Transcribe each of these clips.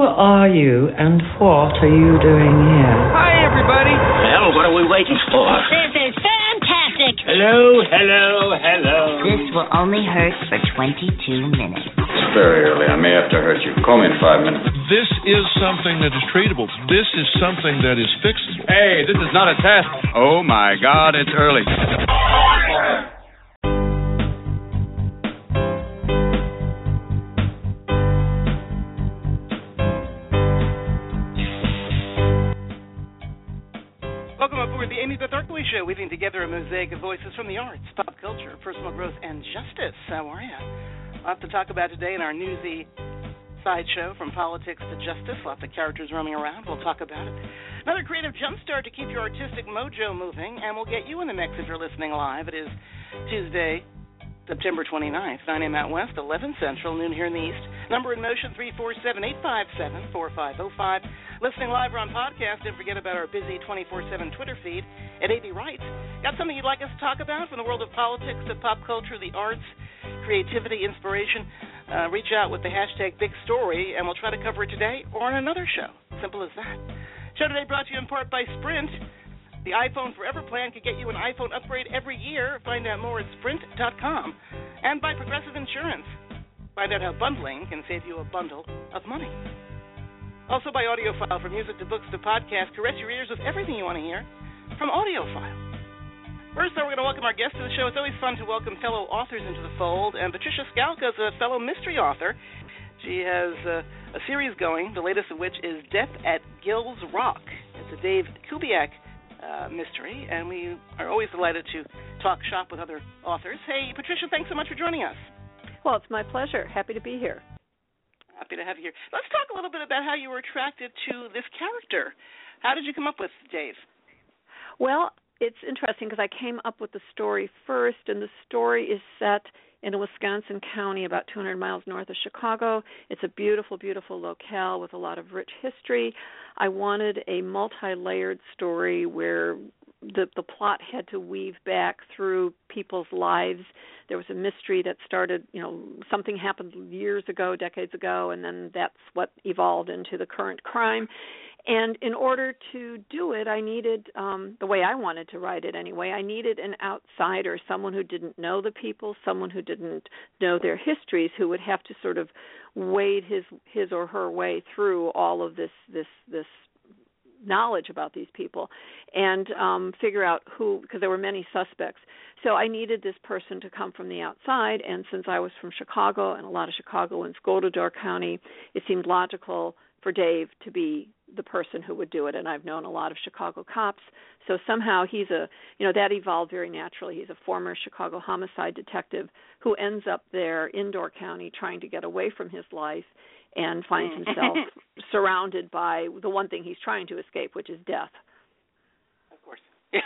are you and what are you doing here? Hi, everybody. Well, what are we waiting for? This is fantastic. Hello, hello, hello. This will only hurt for 22 minutes. It's very early. I may have to hurt you. Call me in 5 minutes. This is something that is treatable. This is something that is fixable. Hey, this is not a test. Oh, my God, it's early. Welcome aboard the Amy Beth Arkley Show, weaving together a mosaic of voices from the arts, pop culture, personal growth, and justice. How are you? Lots to talk about today in our newsy sideshow, from politics to justice. Lots of characters roaming around. We'll talk about it. Another creative jumpstart to keep your artistic mojo moving, and we'll get you in the mix if you're listening live. It is Tuesday, September 29th, 9 a.m. out west, 11 Central, noon here in the East. Number in motion, 347-857-4505. Listening live or on podcast, don't forget about our busy 24/7 Twitter feed at AB Writes. Got something you'd like us to talk about from the world of politics to pop culture, the arts, creativity, inspiration? Reach out with the hashtag Big Story, and we'll try to cover it today or on another show. Simple as that. Show today brought to you in part by Sprint. The iPhone Forever plan could get you an iPhone upgrade every year. Find out more at Sprint.com. And by Progressive Insurance. Find out how bundling can save you a bundle of money. Also by AudioFile, from music to books to podcasts. Caress your ears with everything you want to hear from AudioFile. First, though, we're going to welcome our guest to the show. It's always fun to welcome fellow authors into the fold. And Patricia Skalka is a fellow mystery author. She has a series going, the latest of which is Death at Gills Rock. It's a Dave Kubiak mystery, and we are always delighted to talk shop with other authors. Hey, Patricia, thanks so much for joining us. Well, it's my pleasure. Happy to be here. Happy to have you here. Let's talk a little bit about how you were attracted to this character. How did you come up with Dave? Well, it's interesting because I came up with the story first, and the story is set in a Wisconsin county about 200 miles north of Chicago. It's a beautiful, beautiful locale with a lot of rich history. I wanted a multi-layered story where the plot had to weave back through people's lives. There was a mystery that started, something happened years ago, decades ago, and then that's what evolved into the current crime. And in order to do it, I needed, the way I wanted to write it anyway, I needed an outsider, someone who didn't know the people, someone who didn't know their histories, who would have to sort of wade his or her way through all of this knowledge about these people and figure out who, because there were many suspects. So I needed this person to come from the outside, and since I was from Chicago and a lot of Chicagoans go to Door County, it seemed logical for Dave to be the person who would do it, and I've known a lot of Chicago cops, so somehow that evolved very naturally. He's a former Chicago homicide detective who ends up there in Door County trying to get away from his life and finds himself surrounded by the one thing he's trying to escape, which is death. Of course.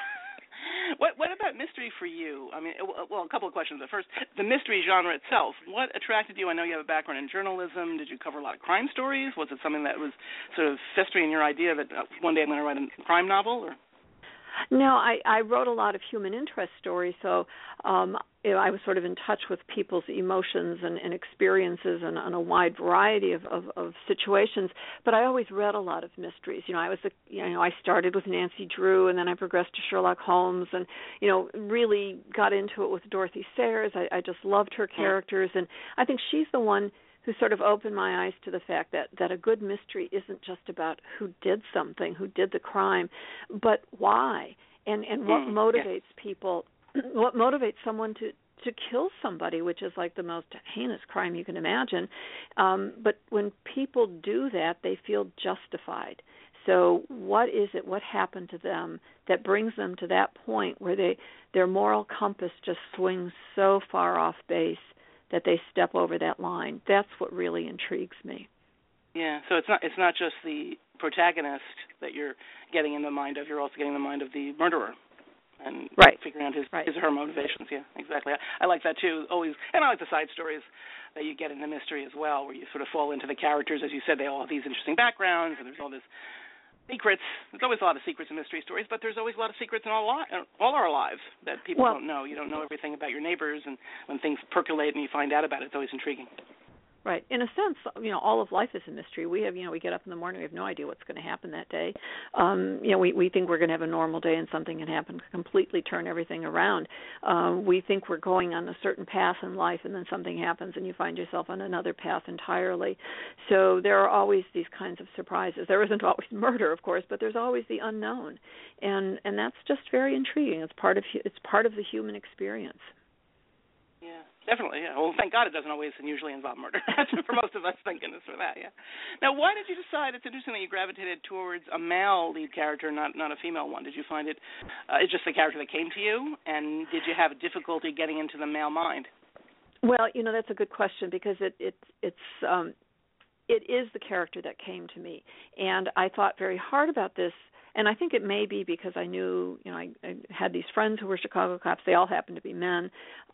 What about mystery for you? I mean, well, a couple of questions. First, the mystery genre itself. What attracted you? I know you have a background in journalism. Did you cover a lot of crime stories? Was it something that was sort of festering in your idea that one day I'm going to write a crime novel? Or? No, I wrote a lot of human interest stories, so I was sort of in touch with people's emotions and experiences and on a wide variety of situations. But I always read a lot of mysteries. I started with Nancy Drew, and then I progressed to Sherlock Holmes, and really got into it with Dorothy Sayers. I just loved her characters, and I think she's the one who sort of opened my eyes to the fact that a good mystery isn't just about who did something, who did the crime, but why, and what motivates people, what motivates someone to kill somebody, which is like the most heinous crime you can imagine. But when people do that, they feel justified. So what is it, what happened to them that brings them to that point where their moral compass just swings so far off base that they step over that line? That's what really intrigues me. Yeah, so it's not just the protagonist that you're getting in the mind of, you're also getting in the mind of the murderer and figuring out his or her motivations. Yeah, exactly. I like that too, always. And I like the side stories that you get in the mystery as well, where you sort of fall into the characters. As you said, they all have these interesting backgrounds, and there's all this secrets. There's always a lot of secrets in mystery stories, but there's always a lot of secrets in all our lives that people don't know. You don't know everything about your neighbors, and when things percolate and you find out about it, it's always intriguing. Right. In a sense, all of life is a mystery. We have, we get up in the morning, we have no idea what's going to happen that day. We think we're going to have a normal day and something can happen to completely turn everything around. We think we're going on a certain path in life and then something happens and you find yourself on another path entirely. So there are always these kinds of surprises. There isn't always murder, of course, but there's always the unknown. And that's just very intriguing. It's part of the human experience. Yeah, definitely. Yeah. Well, thank God it doesn't always and usually involve murder. For most of us, thank goodness for that. Yeah. Now, why did you decide? It's interesting that you gravitated towards a male lead character, not a female one. Did you find it? It's just the character that came to you, and did you have difficulty getting into the male mind? Well, that's a good question because it is the character that came to me, and I thought very hard about this. And I think it may be because I knew, I had these friends who were Chicago cops. They all happened to be men.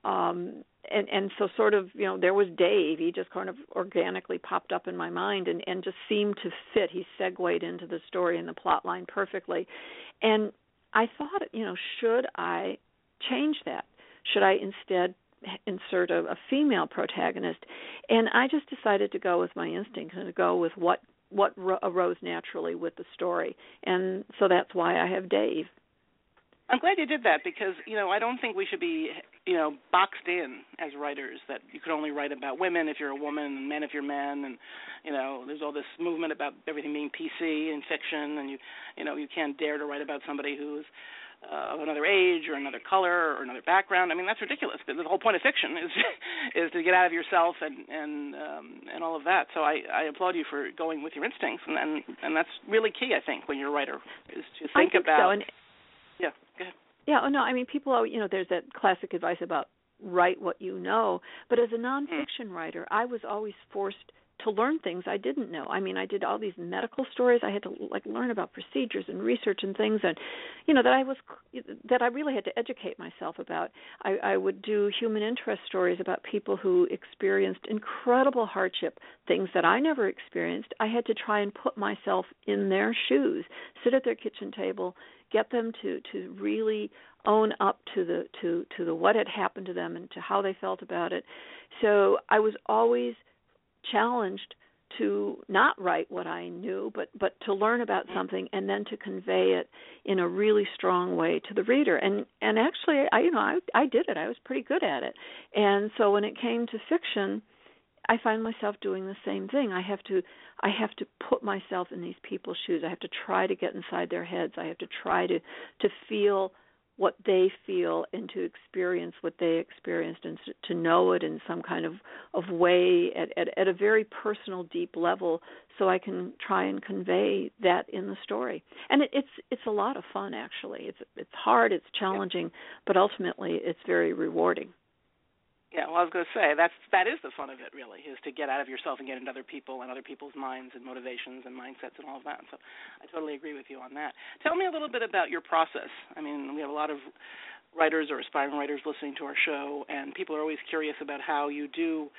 And so sort of, there was Dave. He just kind of organically popped up in my mind and just seemed to fit. He segued into the story and the plot line perfectly. And I thought, should I change that? Should I instead insert a female protagonist? And I just decided to go with my instinct and to go with what arose naturally with the story. And so that's why I have Dave. I'm glad you did that because, I don't think we should be, boxed in as writers that you could only write about women if you're a woman and men if you're men. And, there's all this movement about everything being PC in fiction and, you can't dare to write about somebody who's of another age or another color or another background. I mean, that's ridiculous. The whole point of fiction is to get out of yourself and all of that. So I applaud you for going with your instincts, and that's really key, I think, when you're a writer, is to think about. So. Yeah, go ahead. Yeah, no, I mean, people, there's that classic advice about write what you know, but as a nonfiction writer, I was always forced to learn things I didn't know. I mean, I did all these medical stories. I had to learn about procedures and research and things, and that I really had to educate myself about. I would do human interest stories about people who experienced incredible hardship, things that I never experienced. I had to try and put myself in their shoes, sit at their kitchen table, get them to really own up to the what had happened to them and to how they felt about it. So I was always challenged to not write what I knew, but to learn about something and then to convey it in a really strong way to the reader. And actually, I did it. I was pretty good at it. And so when it came to fiction, I find myself doing the same thing. I have to put myself in these people's shoes. I have to try to get inside their heads. I have to try to feel what they feel and to experience what they experienced and to know it in some kind of way at a very personal, deep level, so I can try and convey that in the story. And it's a lot of fun, actually. It's hard, it's challenging, but ultimately it's very rewarding. Yeah, well, I was going to say, that is the fun of it, really, is to get out of yourself and get into other people and other people's minds and motivations and mindsets and all of that. So I totally agree with you on that. Tell me a little bit about your process. I mean, we have a lot of writers or aspiring writers listening to our show, and people are always curious about what you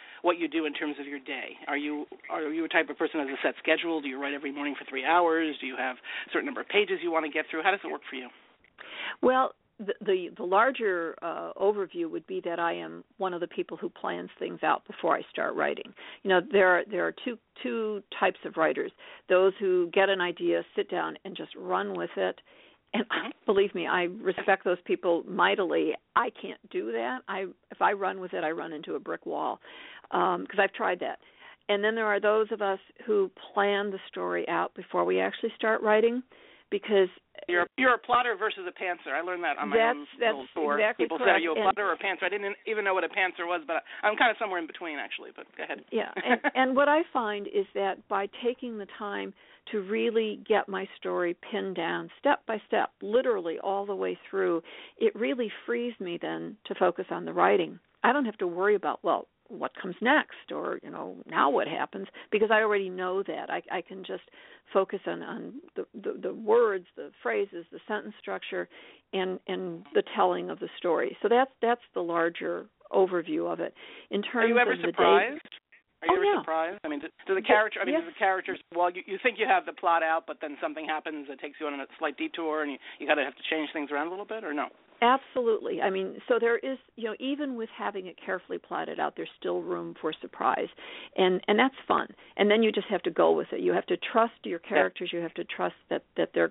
do in terms of your day. Are you a type of person who has a set schedule? Do you write every morning for 3 hours? Do you have a certain number of pages you want to get through? How does it work for you? Well, the larger overview would be that I am one of the people who plans things out before I start writing. There are two types of writers: those who get an idea, sit down, and just run with it. And believe me, I respect those people mightily. I can't do that. If I run with it, I run into a brick wall because I've tried that. And then there are those of us who plan the story out before we actually start writing, because you're a plotter versus a pantser. I learned that on my own little tour. Exactly People correct. say, are you a plotter or a pantser? I didn't even know what a pantser was, but I'm kind of somewhere in between, actually. But go ahead. Yeah, and what I find is that by taking the time to really get my story pinned down step by step, literally all the way through, it really frees me then to focus on the writing. I don't have to worry about, what comes next, or now what happens, because I already know that. I can just focus on the words, the phrases, the sentence structure, and the telling of the story. So that's the larger overview of it. In terms Are you ever of surprised? Are you ever yeah. surprised? I mean, do the character? Yes. Do the characters? Well, you think you have the plot out, but then something happens that takes you on a slight detour, and you got to have to change things around a little bit, or no? Absolutely. I mean, so there is, even with having it carefully plotted out, there's still room for surprise, and that's fun. And then you just have to go with it. You have to trust your characters. You have to trust that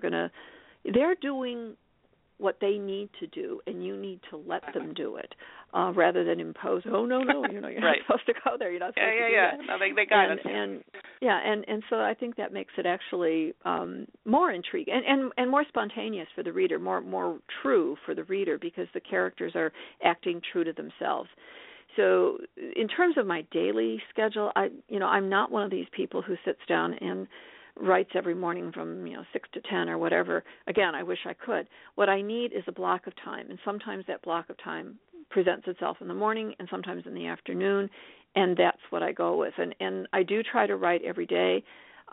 they're doing what they need to do, and you need to let them do it, rather than impose. Oh no, you're not supposed to go there. You're not supposed to do that. No, they got it. And so I think that makes it actually more intriguing and more spontaneous for the reader, more true for the reader, because the characters are acting true to themselves. So in terms of my daily schedule, I'm not one of these people who sits down and writes every morning from 6 to 10 or whatever. Again, I wish I could. What I need is a block of time, and sometimes that block of time presents itself in the morning and sometimes in the afternoon, and that's what I go with. And I do try to write every day.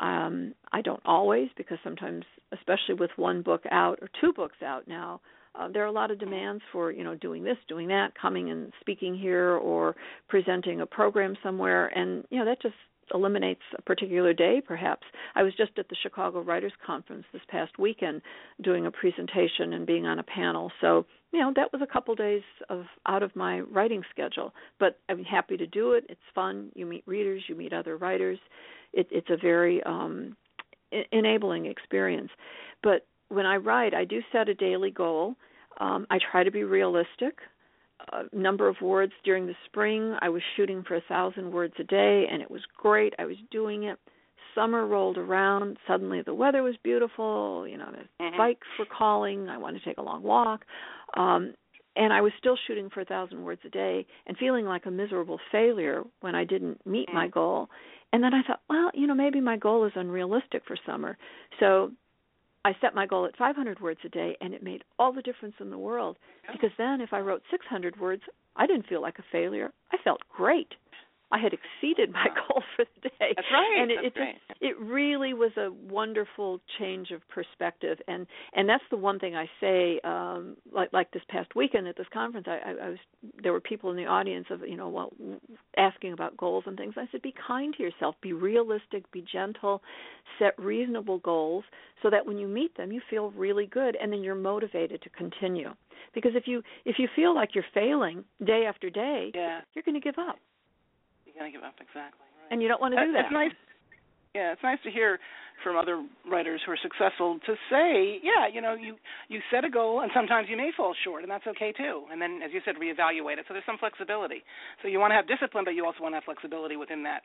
I don't always, because sometimes, especially with one book out or two books out now, there are a lot of demands for, doing this, doing that, coming and speaking here or presenting a program somewhere, and, that just eliminates a particular day, perhaps. I was just at the Chicago Writers Conference this past weekend doing a presentation and being on a panel. So, that was a couple days out of my writing schedule. But I'm happy to do it. It's fun. You meet readers. You meet other writers. It's a very enabling experience. But when I write, I do set a daily goal. I try to be realistic. Number of words during the spring, I was shooting for 1,000 words a day, and it was great. I was doing it. Summer rolled around. Suddenly the weather was beautiful. The bikes were calling. I wanted to take a long walk. And I was still shooting for 1,000 words a day and feeling like a miserable failure when I didn't meet my goal. And then I thought, well, maybe my goal is unrealistic for summer. So I set my goal at 500 words a day, and it made all the difference in the world, because then if I wrote 600 words, I didn't feel like a failure. I felt great. I had exceeded my goal for the day. That's right. And it really was a wonderful change of perspective. And that's the one thing I say, like this past weekend at this conference, there were people in the audience of, asking about goals and things. I said, be kind to yourself, be realistic, be gentle, set reasonable goals so that when you meet them, you feel really good, and then you're motivated to continue. Because if you feel like you're failing day after day, you're going to give up. Going to give up, exactly. Right. And you don't want to do that. It's nice. Yeah, it's nice to hear from other writers who are successful to say, you set a goal, and sometimes you may fall short, and that's okay too. And then, as you said, reevaluate it. So there's some flexibility. So you want to have discipline, but you also want to have flexibility within that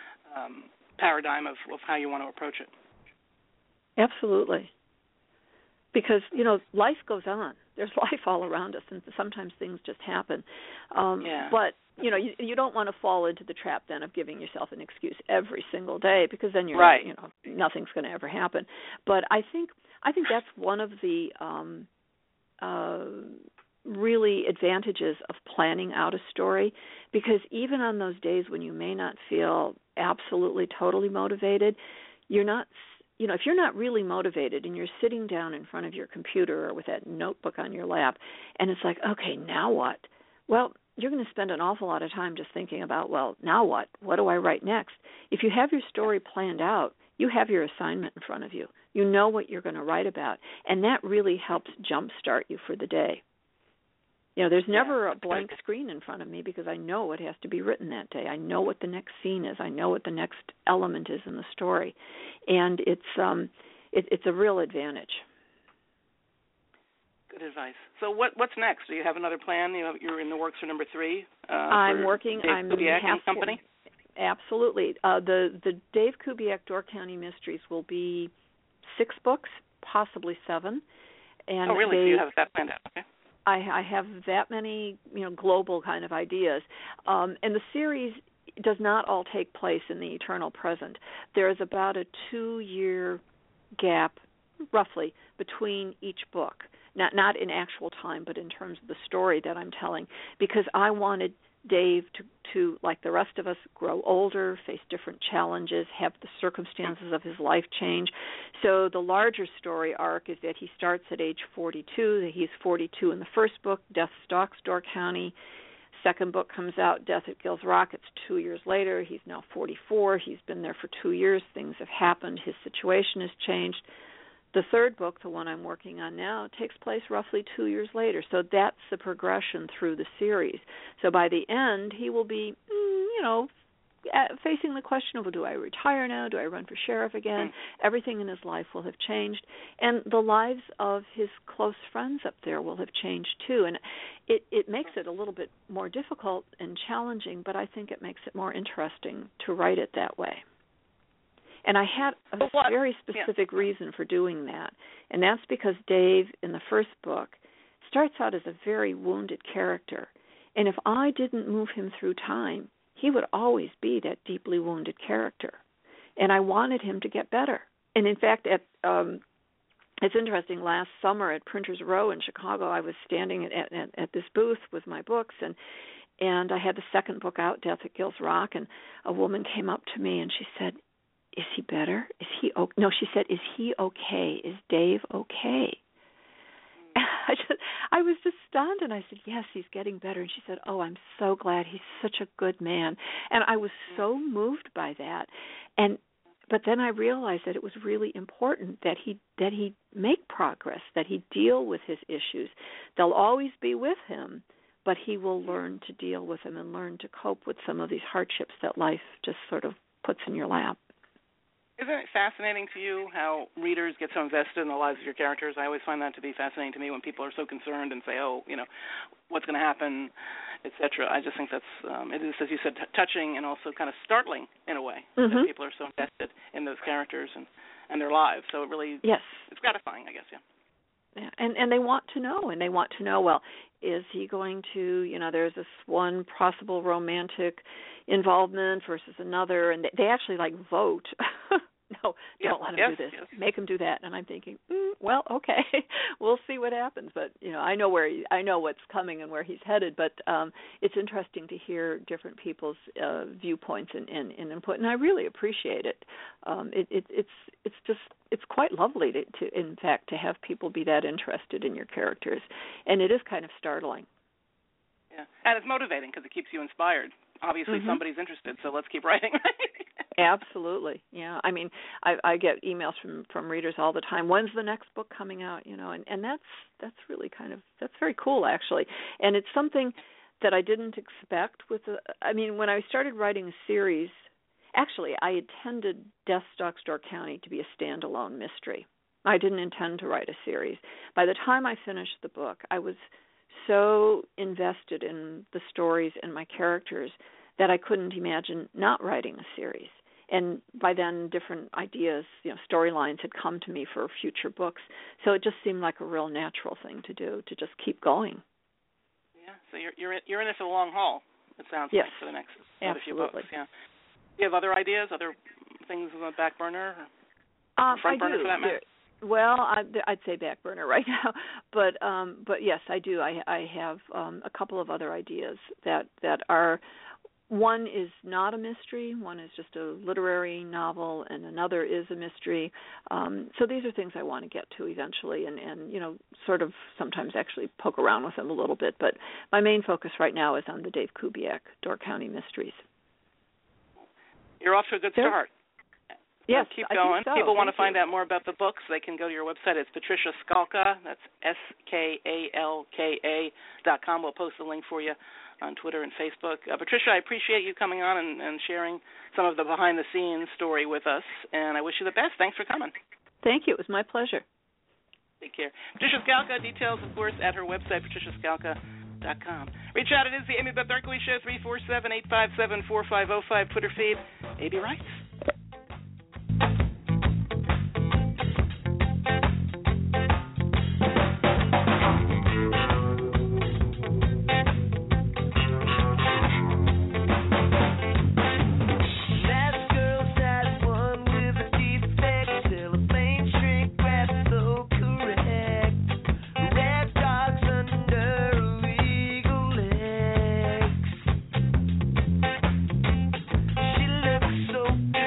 paradigm of how you want to approach it. Absolutely. Because, life goes on. There's life all around us, and sometimes things just happen. But, you don't want to fall into the trap then of giving yourself an excuse every single day, because then you're, nothing's going to ever happen. But I think that's one of the really advantages of planning out a story, because even on those days when you may not feel absolutely totally motivated, you're not. If you're not really motivated and you're sitting down in front of your computer or with that notebook on your lap, and it's like, okay, now what? Well, you're going to spend an awful lot of time just thinking about, well, now what? What do I write next? If you have your story planned out, you have your assignment in front of you. You know what you're going to write about, and that really helps jumpstart you for the day. There's never a blank screen in front of me, because I know what has to be written that day. I know what the next scene is. I know what the next element is in the story, and it's a real advantage. Good advice. So what's next? Do you have another plan? You're in the works for number 3. I'm working. Dave Kubiak and Company. Absolutely. The Dave Kubiak Door County Mysteries will be 6 books, possibly 7. And oh, really? So you have that planned out? Okay. I have that many, global kind of ideas. And the series does not all take place in the eternal present. There is about a 2-year gap, roughly, between each book. Not in actual time, but in terms of the story that I'm telling, because I wanted Dave to, like the rest of us, grow older, face different challenges, have the circumstances of his life change. So the larger story arc is that he starts at age 42, that he's 42 in the first book, Death Stalks Door County. Second book comes out, Death at Gills Rock. It's 2 years later. He's now 44. He's been there for 2 years. Things have happened. His situation has changed. the third book, the one I'm working on now, takes place roughly 2 years later. So that's the progression through the series. So by the end, he will be, facing the question of, well, do I retire now? Do I run for sheriff again? Everything in his life will have changed. And the lives of his close friends up there will have changed too. And it makes it a little bit more difficult and challenging, but I think it makes it more interesting to write it that way. And I had a very specific reason for doing that, and that's because Dave, in the first book, starts out as a very wounded character. And if I didn't move him through time, he would always be that deeply wounded character. And I wanted him to get better. And in fact, it's interesting, last summer at Printers Row in Chicago, I was standing at this booth with my books, and I had the second book out, Death at Gills Rock, and a woman came up to me and she said, "Is he better? Is he okay?" No, she said, "Is he okay? Is Dave okay?" I was just stunned, and I said, "Yes, he's getting better." And she said, "Oh, I'm so glad. He's such a good man." And I was so moved by that. But then I realized that it was really important that he make progress, that he deal with his issues. They'll always be with him, but he will learn to deal with them and learn to cope with some of these hardships that life just sort of puts in your lap. Isn't it fascinating to you how readers get so invested in the lives of your characters? I always find that to be fascinating to me when people are so concerned and say, "Oh, what's going to happen," etc. I just think that's it is, as you said, touching and also kind of startling in a way that people are so invested in those characters and their lives. So it really, it's gratifying, I guess. Yeah, and they want to know, well, is he going to, there's this one possible romantic involvement versus another, and they actually vote. No, don't let him do this. Make him do that. And I'm thinking, well, okay, we'll see what happens. But I know what's coming and where he's headed. But it's interesting to hear different people's viewpoints and input, and I really appreciate it. It's quite lovely to in fact to have people be that interested in your characters, and it is kind of startling. Yeah, and it's motivating because it keeps you inspired. Obviously, somebody's interested, so let's keep writing. Absolutely, yeah. I mean, I get emails from readers all the time. When's the next book coming out? And that's really that's very cool, actually. And it's something that I didn't expect. When I started writing a series, actually, I intended Death Stalks Door County to be a standalone mystery. I didn't intend to write a series. By the time I finished the book, I was so invested in the stories and my characters that I couldn't imagine not writing a series. And by then, different ideas, storylines had come to me for future books. So it just seemed like a real natural thing to do, to just keep going. Yeah. So you're in it for the long haul. It sounds like for the next few books. Yeah. Do you have other ideas, other things on the back burner, or front burner for that matter? Well, I'd say back burner right now, but yes, I do. I have a couple of other ideas that are. One is not a mystery. One is just a literary novel, and another is a mystery. So these are things I want to get to eventually, and sort of sometimes actually poke around with them a little bit. But my main focus right now is on the Dave Kubiak Door County Mysteries. You're off to a good start. Yes, keep going. I think so. People want to Thank find out more about the books. They can go to your website. It's Patricia Skalka. That's SKALKA.com. We'll post the link for you on Twitter and Facebook. Patricia, I appreciate you coming on and sharing some of the behind-the-scenes story with us, and I wish you the best. Thanks for coming. Thank you. It was my pleasure. Take care. Patricia Skalka, details, of course, at her website, patriciaskalka.com. Reach out. It is the Amy Beth Berkowitz Show, 347-857-4505, Twitter feed, A.B. Writes. So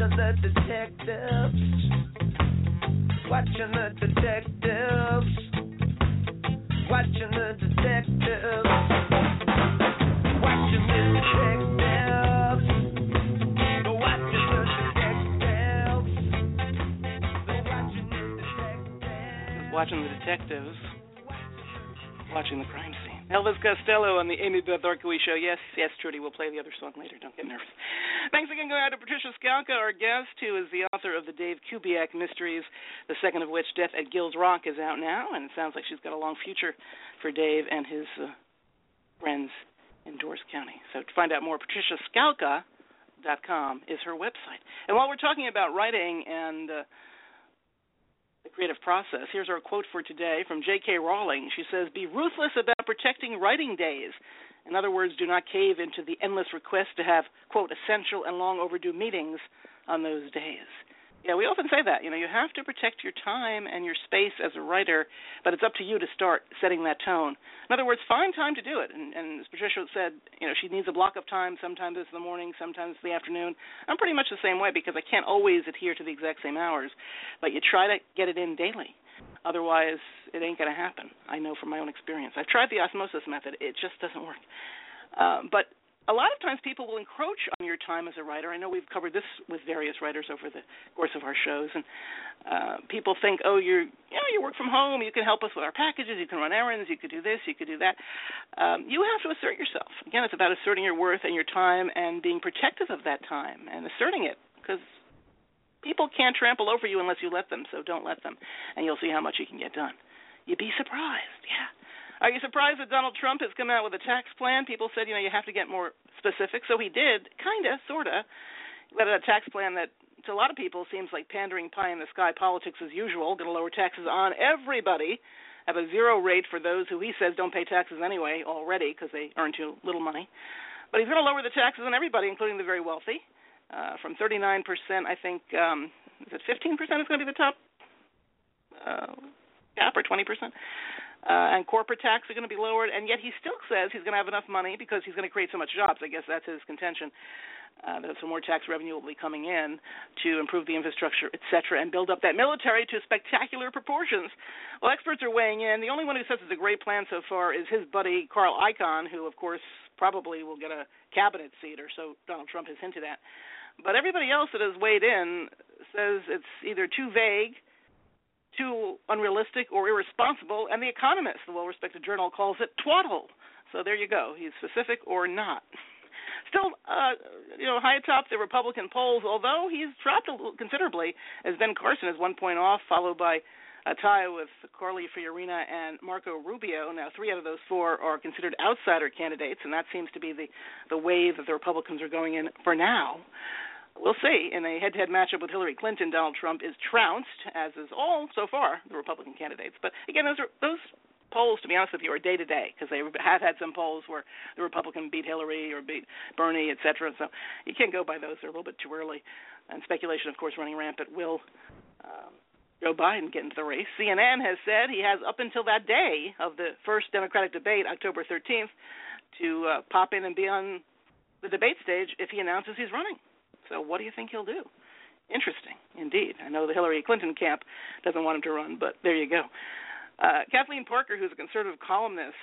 Watching the detectives. Watching the detectives. Watching the detectives. Watching the detectives. Watching the detectives. Watching the detectives. Watching the crime scene. Elvis Costello on the Amy Beth Orkowee Show. Yes, Trudy, we'll play the other song later. Don't get nervous. Thanks again going out to Patricia Skalka, our guest, who is the author of the Dave Kubiak Mysteries, the second of which, Death at Gills Rock, is out now, and it sounds like she's got a long future for Dave and his friends in Dorris County. So to find out more, patriciaskalka.com is her website. And while we're talking about writing and the creative process, here's our quote for today from J.K. Rowling. She says, "Be ruthless about protecting writing days. In other words, do not cave into the endless request to have, quote, essential and long overdue meetings on those days." Yeah, we often say that. You have to protect your time and your space as a writer, but it's up to you to start setting that tone. In other words, find time to do it. And as Patricia said, she needs a block of time. Sometimes it's the morning, sometimes it's the afternoon. I'm pretty much the same way because I can't always adhere to the exact same hours, but you try to get it in daily. Otherwise, it ain't going to happen. I know from my own experience. I've tried the osmosis method. It just doesn't work. But a lot of times people will encroach on your time as a writer. I know we've covered this with various writers over the course of our shows, and people think, you work from home, you can help us with our packages, you can run errands, you could do this, you could do that. You have to assert yourself. Again, it's about asserting your worth and your time and being protective of that time and asserting it, because people can't trample over you unless you let them, so don't let them, and you'll see how much you can get done. You'd be surprised, yeah. Are you surprised that Donald Trump has come out with a tax plan? People said, you have to get more specific. So he did, kind of, sort of. But a tax plan that, to a lot of people, seems like pandering pie-in-the-sky politics as usual, going to lower taxes on everybody, have a zero rate for those who he says don't pay taxes anyway already because they earn too little money. But he's going to lower the taxes on everybody, including the very wealthy, from 39%, I think, is it 15% is going to be the top cap, or 20%? And corporate tax are going to be lowered, and yet he still says he's going to have enough money because he's going to create so much jobs. I guess that's his contention, that some more tax revenue will be coming in to improve the infrastructure, et cetera, and build up that military to spectacular proportions. Well, experts are weighing in. The only one who says it's a great plan so far is his buddy Carl Icahn, who, of course, probably will get a cabinet seat, or so Donald Trump has hinted at. But everybody else that has weighed in says it's either too vague, too unrealistic, or irresponsible, and The Economist, the well-respected journal, calls it twaddle. So there you go. He's specific or not. Still, high atop the Republican polls, although he's dropped considerably, as Ben Carson is 1 point off, followed by a tie with Carly Fiorina and Marco Rubio. Now, 3 out of those 4 are considered outsider candidates, and that seems to be the wave that the Republicans are going in for now. We'll see. In a head-to-head matchup with Hillary Clinton, Donald Trump is trounced, as is all, so far, the Republican candidates. But, again, those polls, to be honest with you, are day-to-day, because they have had some polls where the Republican beat Hillary or beat Bernie, et cetera. So you can't go by those. They're a little bit too early. And speculation, of course, running rampant. Will Joe Biden get into the race? CNN has said he has up until that day of the first Democratic debate, October 13th, to pop in and be on the debate stage if he announces he's running. So what do you think he'll do? Interesting, indeed. I know the Hillary Clinton camp doesn't want him to run, but there you go. Kathleen Parker, who's a conservative columnist,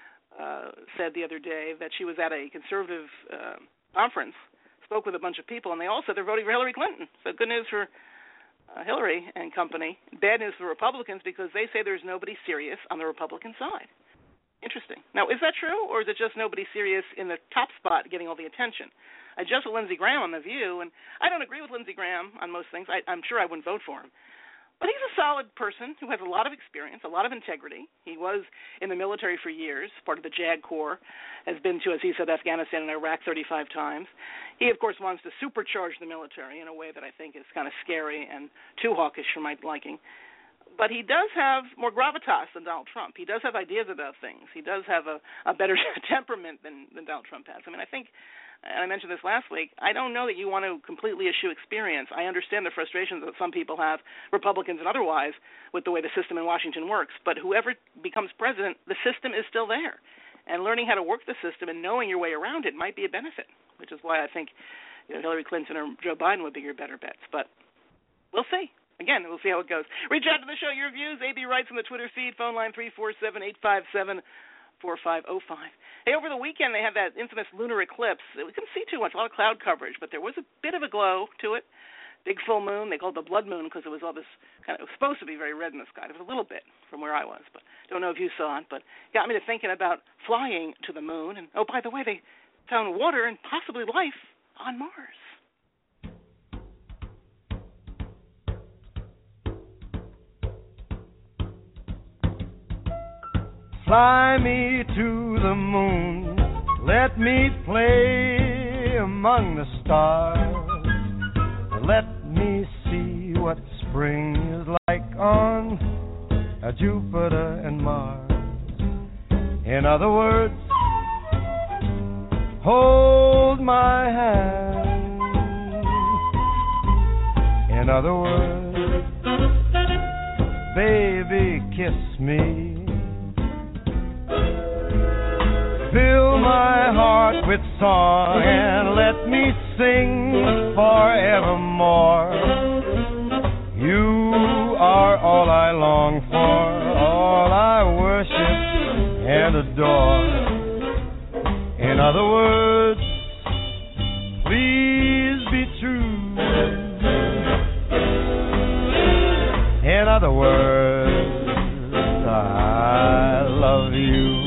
said the other day that she was at a conservative conference, spoke with a bunch of people, and they all said they're voting for Hillary Clinton. So good news for Hillary and company. Bad news for Republicans because they say there's nobody serious on the Republican side. Interesting. Now, is that true, or is it just nobody serious in the top spot getting all the attention? I just with Lindsey Graham on The View, and I don't agree with Lindsey Graham on most things. I'm sure I wouldn't vote for him. But he's a solid person who has a lot of experience, a lot of integrity. He was in the military for years, part of the JAG Corps, has been to, as he said, Afghanistan and Iraq 35 times. He, of course, wants to supercharge the military in a way that I think is kind of scary and too hawkish for my liking. But he does have more gravitas than Donald Trump. He does have ideas about things. He does have a better temperament than Donald Trump has. I mean, I think, and I mentioned this last week, I don't know that you want to completely eschew experience. I understand the frustrations that some people have, Republicans and otherwise, with the way the system in Washington works. But whoever becomes president, the system is still there. And learning how to work the system and knowing your way around it might be a benefit, which is why I think Hillary Clinton or Joe Biden would be your better bets. But we'll see. Again, we'll see how it goes. Reach out to the show, your views. A.B. Wrights on the Twitter feed, phone line 347-857-4505. Hey, over the weekend they had that infamous lunar eclipse. We couldn't see too much, a lot of cloud coverage, but there was a bit of a glow to it. Big full moon. They called it the blood moon because it was all this kind of, it was supposed to be very red in the sky. It was a little bit from where I was, but don't know if you saw it. But got me to thinking about flying to the moon. And, oh, by the way, they found water and possibly life on Mars. Fly me to the moon, let me play among the stars. Let me see what spring is like on Jupiter and Mars. In other words, hold my hand. In other words, baby, kiss me. Fill my heart with song and let me sing forevermore. You are all I long for, all I worship and adore. In other words, please be true. In other words, I love you.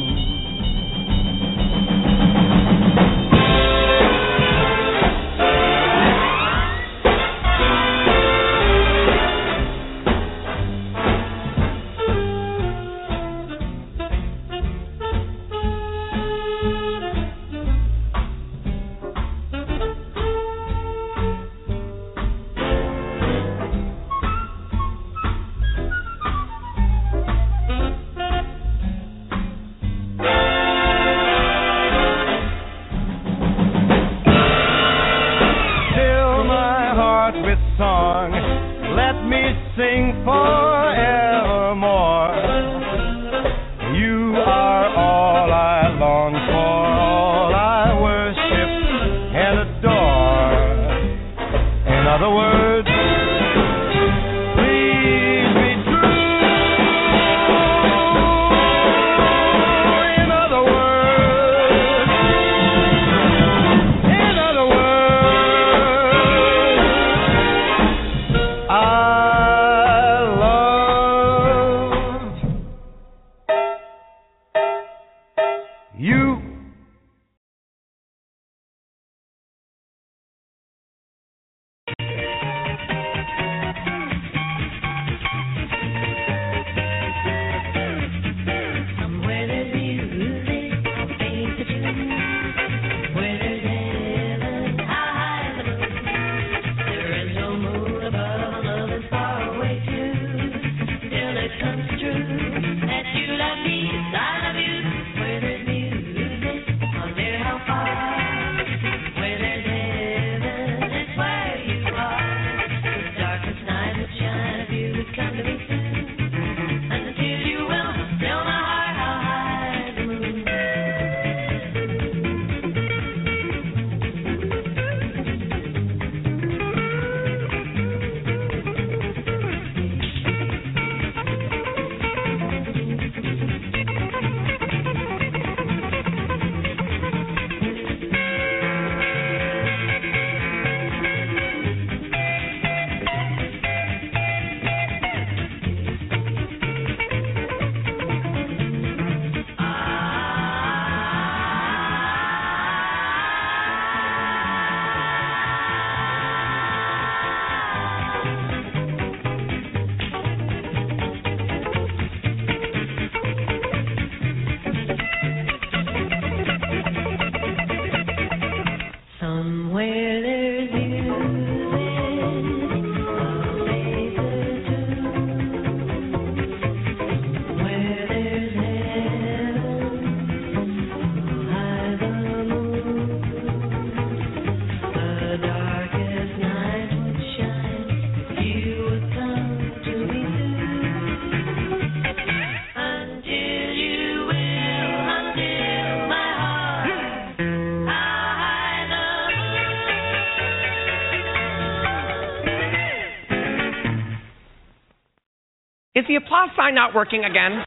Is the applause sign not working again?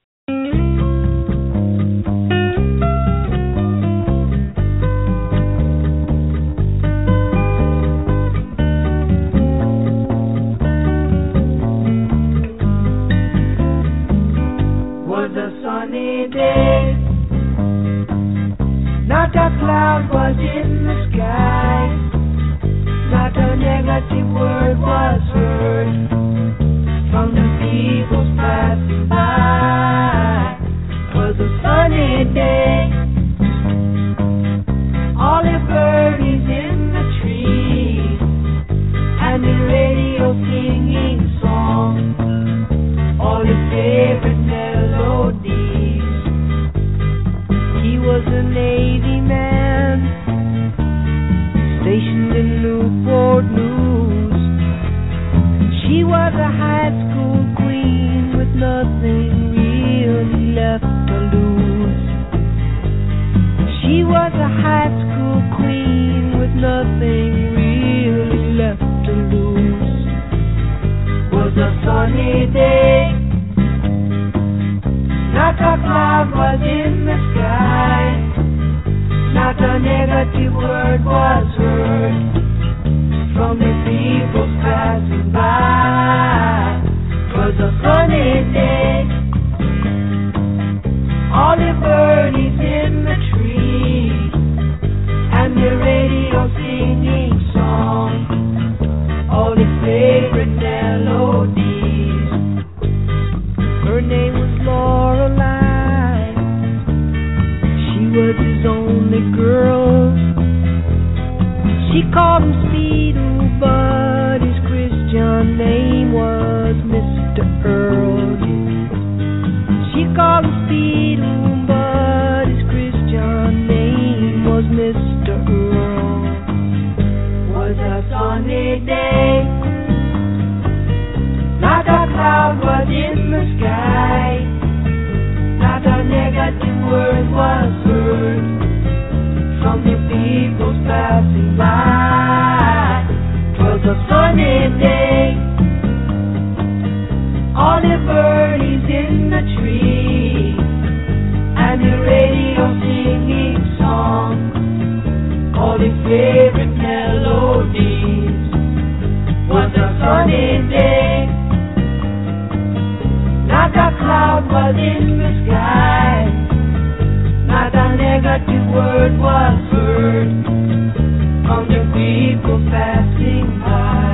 Was a sunny day. Not a cloud was in the sky. Not a negative word was heard from the people passing by. Was a sunny day. All the birdies in the trees and the radio singing songs. All his favorite melodies. He was a Navy man, stationed in Newport News. She was a high school queen with nothing really left to lose. She was a high school queen with nothing really left to lose. Was a sunny day. Not a cloud was in the sky. Not a negative word was heard from the people passing by. 'Twas a sunny day. All the birdies in the trees and the radio singing songs. All his favorite melodies. Her name was Lorelei. She was his only girl. She called him Speedo, but his Christian name was Mr. Earl. She called him Speedo, but his Christian name was Mr. Earl. Was a sunny day. Not a cloud was in the sky. Not a negative word was heard from the people passing by. 'Twas a sunny day. All the birdies in the trees and the radio singing songs. All the favorite melodies. Was a sunny day. Not a cloud was in the sky. Not a negative word was heard from the people passing by.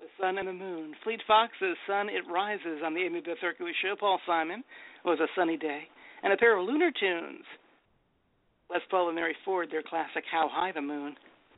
Sun and the Moon. Fleet Fox's Sun It Rises on the Amy Beth Erkowitz Show. Paul Simon was A Sunny Day. And a pair of lunar tunes. Les Paul and Mary Ford, their classic How High the Moon.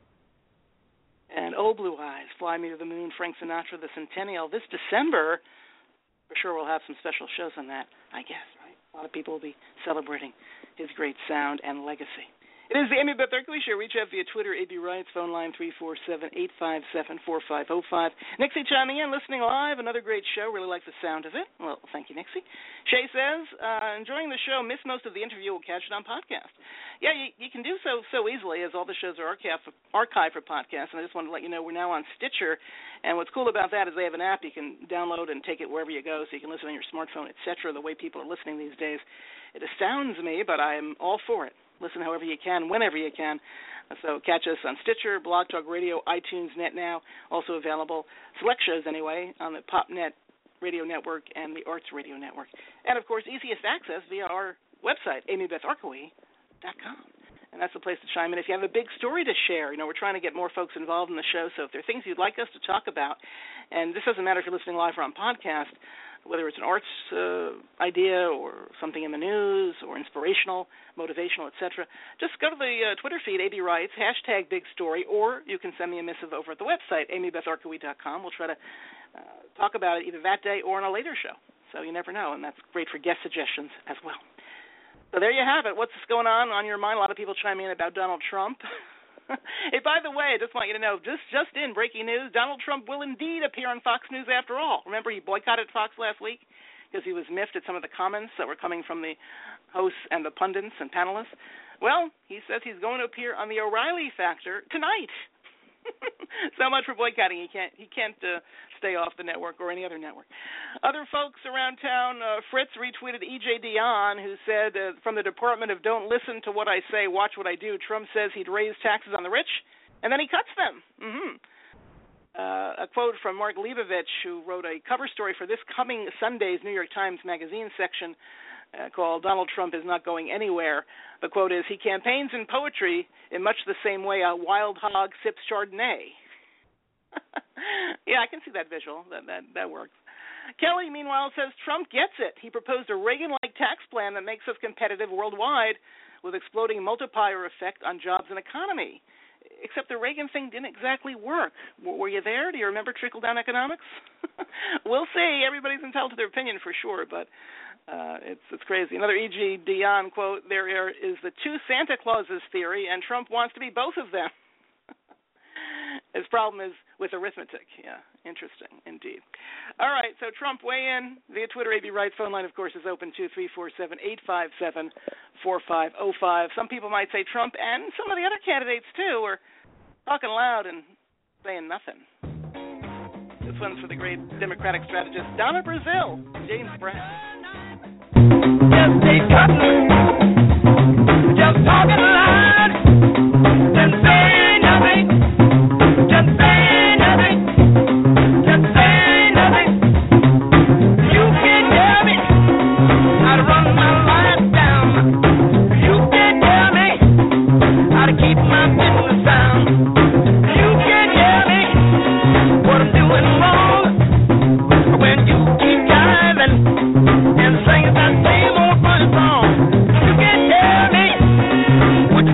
And Old Blue Eyes, Fly Me to the Moon, Frank Sinatra, The Centennial. This December, for sure we'll have some special shows on that, I guess, right? A lot of people will be celebrating his great sound and legacy. It is the Amy Beth Erkowitz Show. Reach out via Twitter, AB Writes, phone line 347-857-4505. Nixie chiming in, listening live. Another great show. Really like the sound of it. Well, thank you, Nixie. Shay says, enjoying the show. Missed most of the interview. We'll catch it on podcast. Yeah, you can do so easily, as all the shows are archived for podcasts. And I just wanted to let you know we're now on Stitcher. And what's cool about that is they have an app you can download and take it wherever you go, so you can listen on your smartphone, etc. The way people are listening these days. It astounds me, but I am all for it. Listen however you can, whenever you can. So catch us on Stitcher, Blog Talk Radio, iTunes, NetNow, also available, select shows anyway, on the PopNet Radio Network and the Arts Radio Network. And, of course, easiest access via our website, amybetharkowitz.com. And that's the place to chime in. If you have a big story to share, we're trying to get more folks involved in the show, so if there are things you'd like us to talk about, and this doesn't matter if you're listening live or on podcast, whether it's an arts idea or something in the news or inspirational, motivational, etc., just go to the Twitter feed, AB Writes, hashtag Big Story, or you can send me a missive over at the website, amybetharkowitz.com. We'll try to talk about it either that day or on a later show. So you never know, and that's great for guest suggestions as well. So there you have it. What's going on your mind? A lot of people chime in about Donald Trump. Hey, by the way, I just want you to know, just in breaking news, Donald Trump will indeed appear on Fox News after all. Remember, he boycotted Fox last week because he was miffed at some of the comments that were coming from the hosts and the pundits and panelists. Well, he says he's going to appear on the O'Reilly Factor tonight. So much for boycotting. He can't stay off the network or any other network. Other folks around town, Fritz retweeted E.J. Dionne, who said, from the Department of Don't Listen to What I Say, Watch What I Do, Trump says he'd raise taxes on the rich, and then he cuts them. A quote from Mark Leibovich, who wrote a cover story for this coming Sunday's New York Times Magazine section called Donald Trump is Not Going Anywhere. The quote is, he campaigns in poetry in much the same way a wild hog sips Chardonnay. Yeah, I can see that visual. That works. Kelly, meanwhile, says Trump gets it. He proposed a Reagan-like tax plan that makes us competitive worldwide with exploding multiplier effect on jobs and economy. Except the Reagan thing didn't exactly work. Were you there? Do you remember trickle-down economics? We'll see. Everybody's entitled to their opinion for sure, but it's crazy. Another E.G. Dionne quote, there is the two Santa Clauses theory, and Trump wants to be both of them. His problem is with arithmetic. Yeah, interesting indeed. All right, so Trump weigh in via Twitter. AB Wright phone line, of course, is open to 347-857-4505. Some people might say Trump and some of the other candidates, too, are talking loud and saying nothing. This one's for the great Democratic strategist Donna Brazile, James Brown. Just stay cutting, just talking loud, then say nothing, just say nothing, just say nothing. You can tell me how to run my life down. You can tell me how to keep my business sound. You can tell me what I'm doing wrong when you keep driving and singing that same old funny song. You can tell me which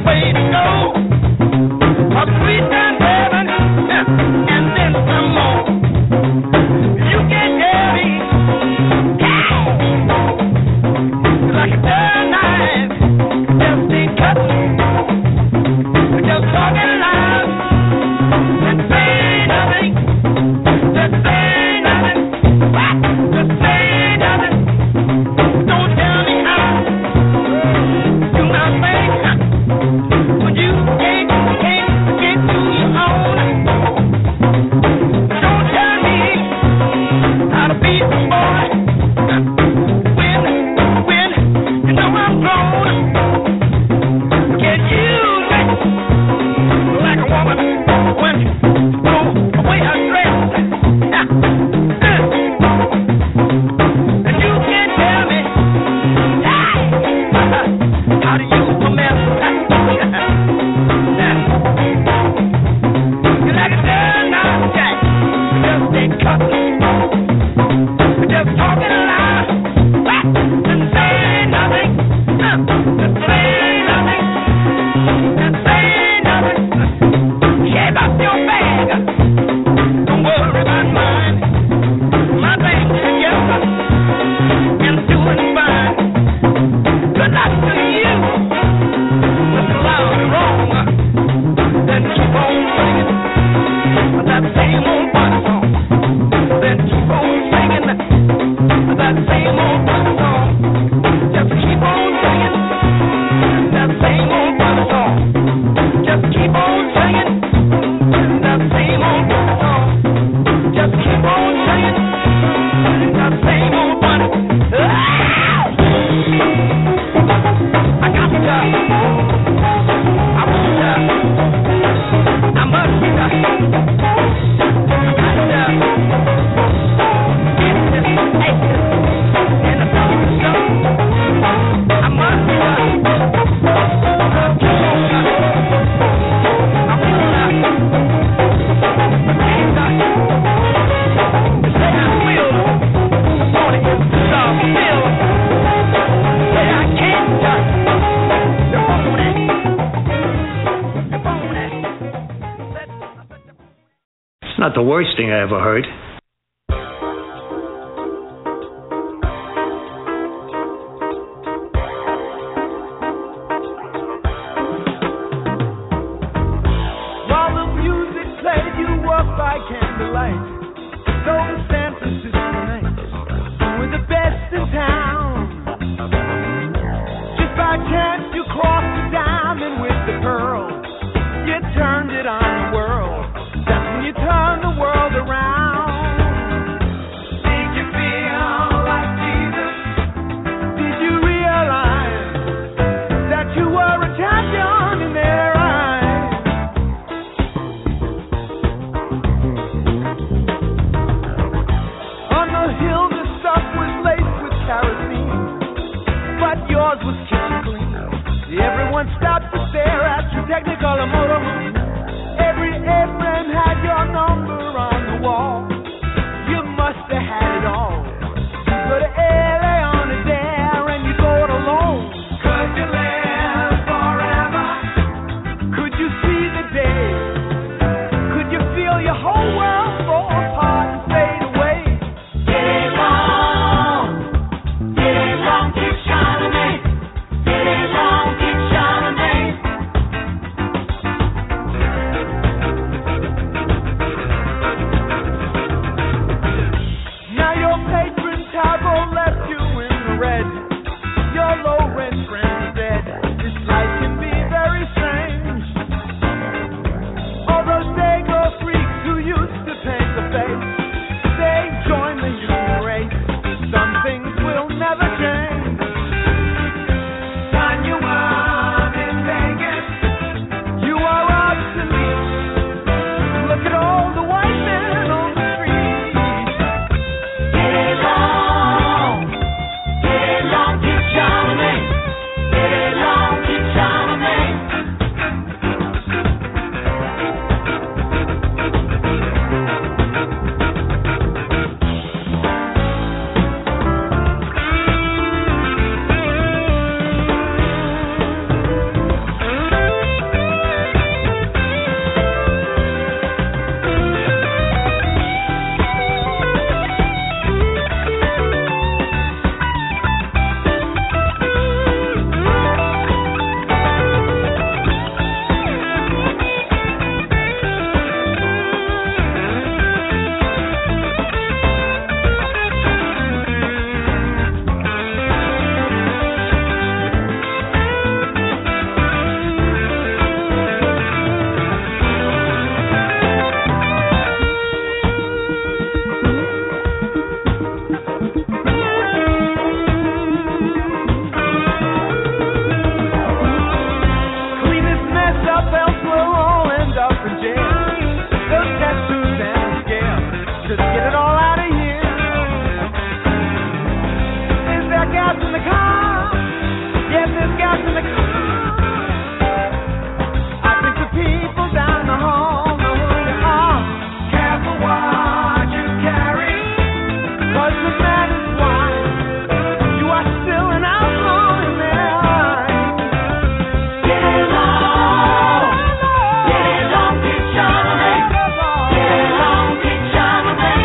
not the worst thing I ever heard. While the music played, you walked by candlelight. Those San Francisco nights were the best in town. Just by chance, you crossed the diamond with the pearl. You turned it on the world. That's when you turned the world around. Did you feel like Jesus? Did you realize that you were a champion in their eyes? On the hill, the stuff was laced with kerosene, but yours was kitchen clean. Everyone stopped to stare at your Technicolor motorhome. Every apron had your number on the wall. You must have had it all. You go to LA on a dare and you go it alone. Could you live forever? Could you see the day? Could you feel your whole world fall apart and fade away? Get long, keep shining me. Get long, keep shining me. Now your patron Tabo left you in the red. Your low rent friend is dead. This life can be very strange. All those Dago freaks who used to paint the face, they joined the human race. Some things will never change. When you were in Vegas, you are obsolete. Look at all the white men on the street. Get long, keep shining me. Get long, keep shining me. Clean this mess up, else we'll all end up in jail. Those tattoos and the scale, just get it all out of here. Is there gas in the car? Yes, there's gas in the car. I think the people down the hall know who you are. Careful what you carry, 'cause the man is wise. You are still an outlaw in their eyes. Get long, keep shining me. Get long, keep shining me.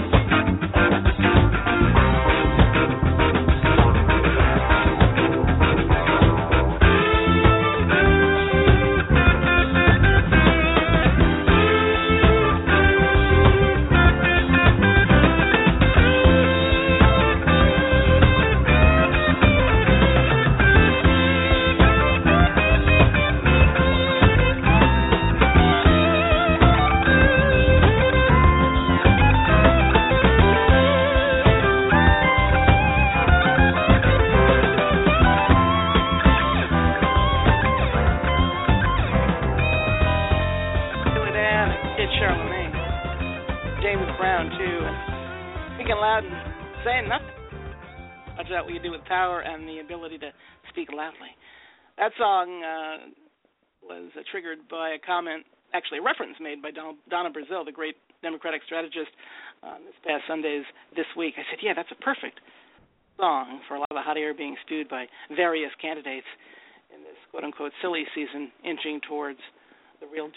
Billy Dan and Kid Charlemagne. James Brown, too. And speaking loud and saying nothing. Watch out what you do with power and the ability to speak loudly. That song was triggered by a comment, actually a reference made by Donna Brazile, the great Democratic strategist, this past Sunday's This Week. I said, yeah, that's a perfect song for a lot of the hot air being spewed by various candidates in this quote-unquote silly season inching towards the real deal.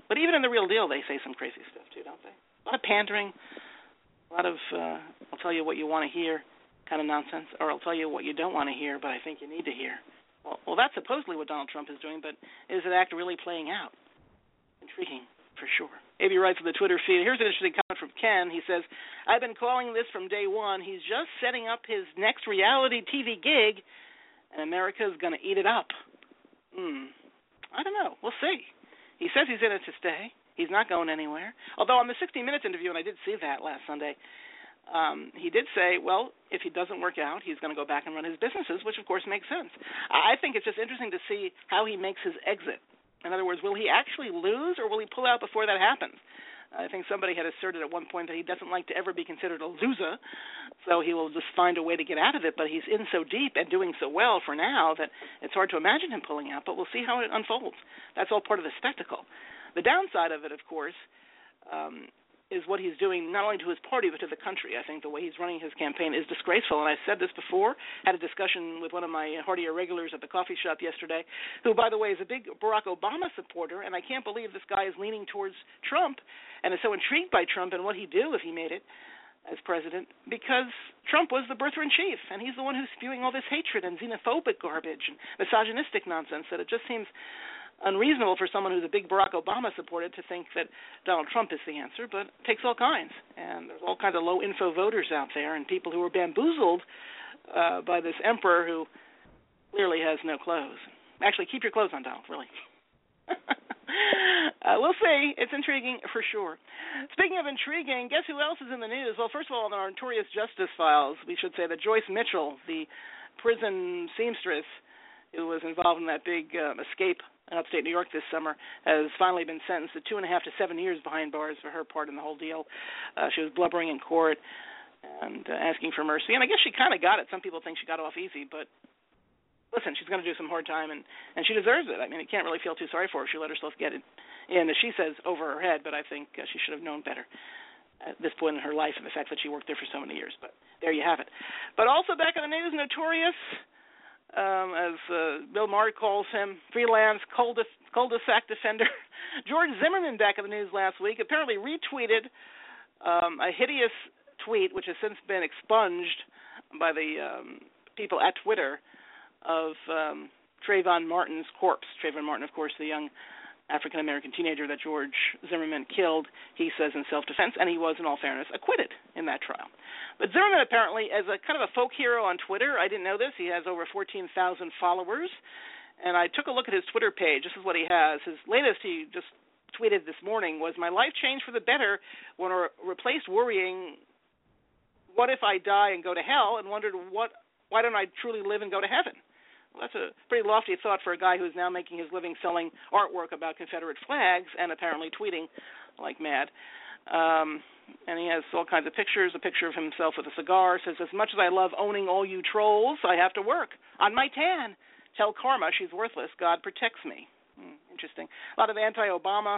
But even in The Real Deal, they say some crazy stuff, too, don't they? A lot of pandering, a lot of I'll tell you what you want to hear kind of nonsense, or I'll tell you what you don't want to hear, but I think you need to hear. Well, that's supposedly what Donald Trump is doing, but is the act really playing out? Intriguing, for sure. A.B. writes on the Twitter feed, here's an interesting comment from Ken. He says, I've been calling this from day one. He's just setting up his next reality TV gig, and America's going to eat it up. I don't know. We'll see. He says he's in it to stay. He's not going anywhere. Although on the 60 Minutes interview, and I did see that last Sunday, he did say, well, if he doesn't work out, he's going to go back and run his businesses, which, of course, makes sense. I think it's just interesting to see how he makes his exit. In other words, will he actually lose, or will he pull out before that happens? I think somebody had asserted at one point that he doesn't like to ever be considered a loser, so he will just find a way to get out of it. But he's in so deep and doing so well for now that it's hard to imagine him pulling out, but we'll see how it unfolds. That's all part of the spectacle. The downside of it, of course, is what he's doing not only to his party but to the country. I think the way he's running his campaign is disgraceful, and I said this before, had a discussion with one of my heartier regulars at the coffee shop yesterday, who, by the way, is a big Barack Obama supporter, and I can't believe this guy is leaning towards Trump and is so intrigued by Trump and what he'd do if he made it as president, because Trump was the birther-in-chief, and he's the one who's spewing all this hatred and xenophobic garbage and misogynistic nonsense that it just seems unreasonable for someone who's a big Barack Obama supporter to think that Donald Trump is the answer, but it takes all kinds. And there's all kinds of low-info voters out there and people who are bamboozled by this emperor who clearly has no clothes. Actually, keep your clothes on, Donald, really. We'll see. It's intriguing for sure. Speaking of intriguing, guess who else is in the news? Well, first of all, in our Notorious Justice files, we should say that Joyce Mitchell, the prison seamstress who was involved in that big escape in upstate New York this summer, has finally been sentenced to 2.5 to 7 years behind bars for her part in the whole deal. She was blubbering in court and asking for mercy, and I guess she kind of got it. Some people think she got off easy, but listen, she's going to do some hard time, and she deserves it. I mean, you can't really feel too sorry for her. She let herself get it in, as she says, over her head, but I think she should have known better at this point in her life, and the fact that she worked there for so many years. But there you have it. But also back in the news, Notorious, as Bill Maher calls him, freelance cul-de-sac defender, George Zimmerman, back in the news last week, apparently retweeted a hideous tweet, which has since been expunged by the people at Twitter, of Trayvon Martin's corpse. Trayvon Martin, of course, the young African-American teenager that George Zimmerman killed, he says, in self-defense, and he was, in all fairness, acquitted in that trial. But Zimmerman, apparently, as a kind of a folk hero on Twitter, I didn't know this, he has over 14,000 followers, and I took a look at his Twitter page. This is what he has. His latest, he just tweeted this morning, was, "My life changed for the better when I replaced worrying, what if I die and go to hell, and wondered, why don't I truly live and go to heaven?" Well, that's a pretty lofty thought for a guy who's now making his living selling artwork about Confederate flags and apparently tweeting like mad. And he has all kinds of pictures, a picture of himself with a cigar, says, "As much as I love owning all you trolls, I have to work on my tan. Tell karma she's worthless. God protects me." Interesting. A lot of anti-Obama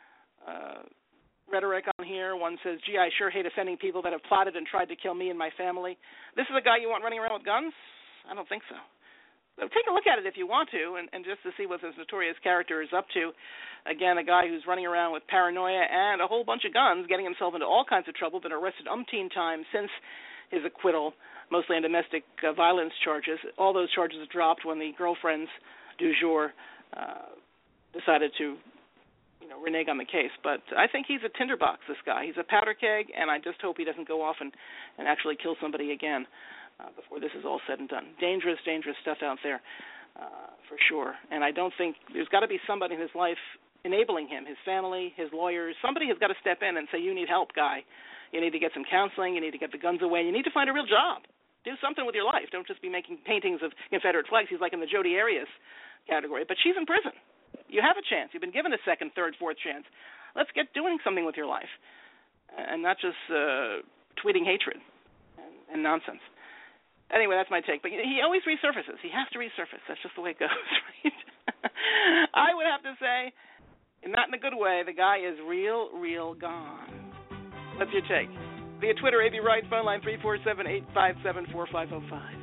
rhetoric on here. One says, "Gee, I sure hate offending people that have plotted and tried to kill me and my family." This is a guy you want running around with guns? I don't think so. So take a look at it if you want to, and just to see what this notorious character is up to. Again, a guy who's running around with paranoia and a whole bunch of guns, getting himself into all kinds of trouble, been arrested umpteen times since his acquittal, mostly on domestic violence charges. All those charges dropped when the girlfriends du jour decided to renege on the case. But I think he's a tinderbox, this guy. He's a powder keg, and I just hope he doesn't go off and actually kill somebody again before this is all said and done. Dangerous, dangerous stuff out there, for sure. And I don't think there's got to be somebody in his life enabling him, his family, his lawyers. Somebody has got to step in and say, "You need help, guy. You need to get some counseling. You need to get the guns away. You need to find a real job. Do something with your life. Don't just be making paintings of Confederate flags." He's like in the Jodi Arias category. But she's in prison. You have a chance. You've been given a second, third, fourth chance. Let's get doing something with your life and not just tweeting hatred and nonsense. Anyway, that's my take. But he always resurfaces. He has to resurface. That's just the way it goes, right? I would have to say, not in a good way, the guy is real gone. What's your take? Via Twitter, A.B. Wright, phone line 347-857-4505.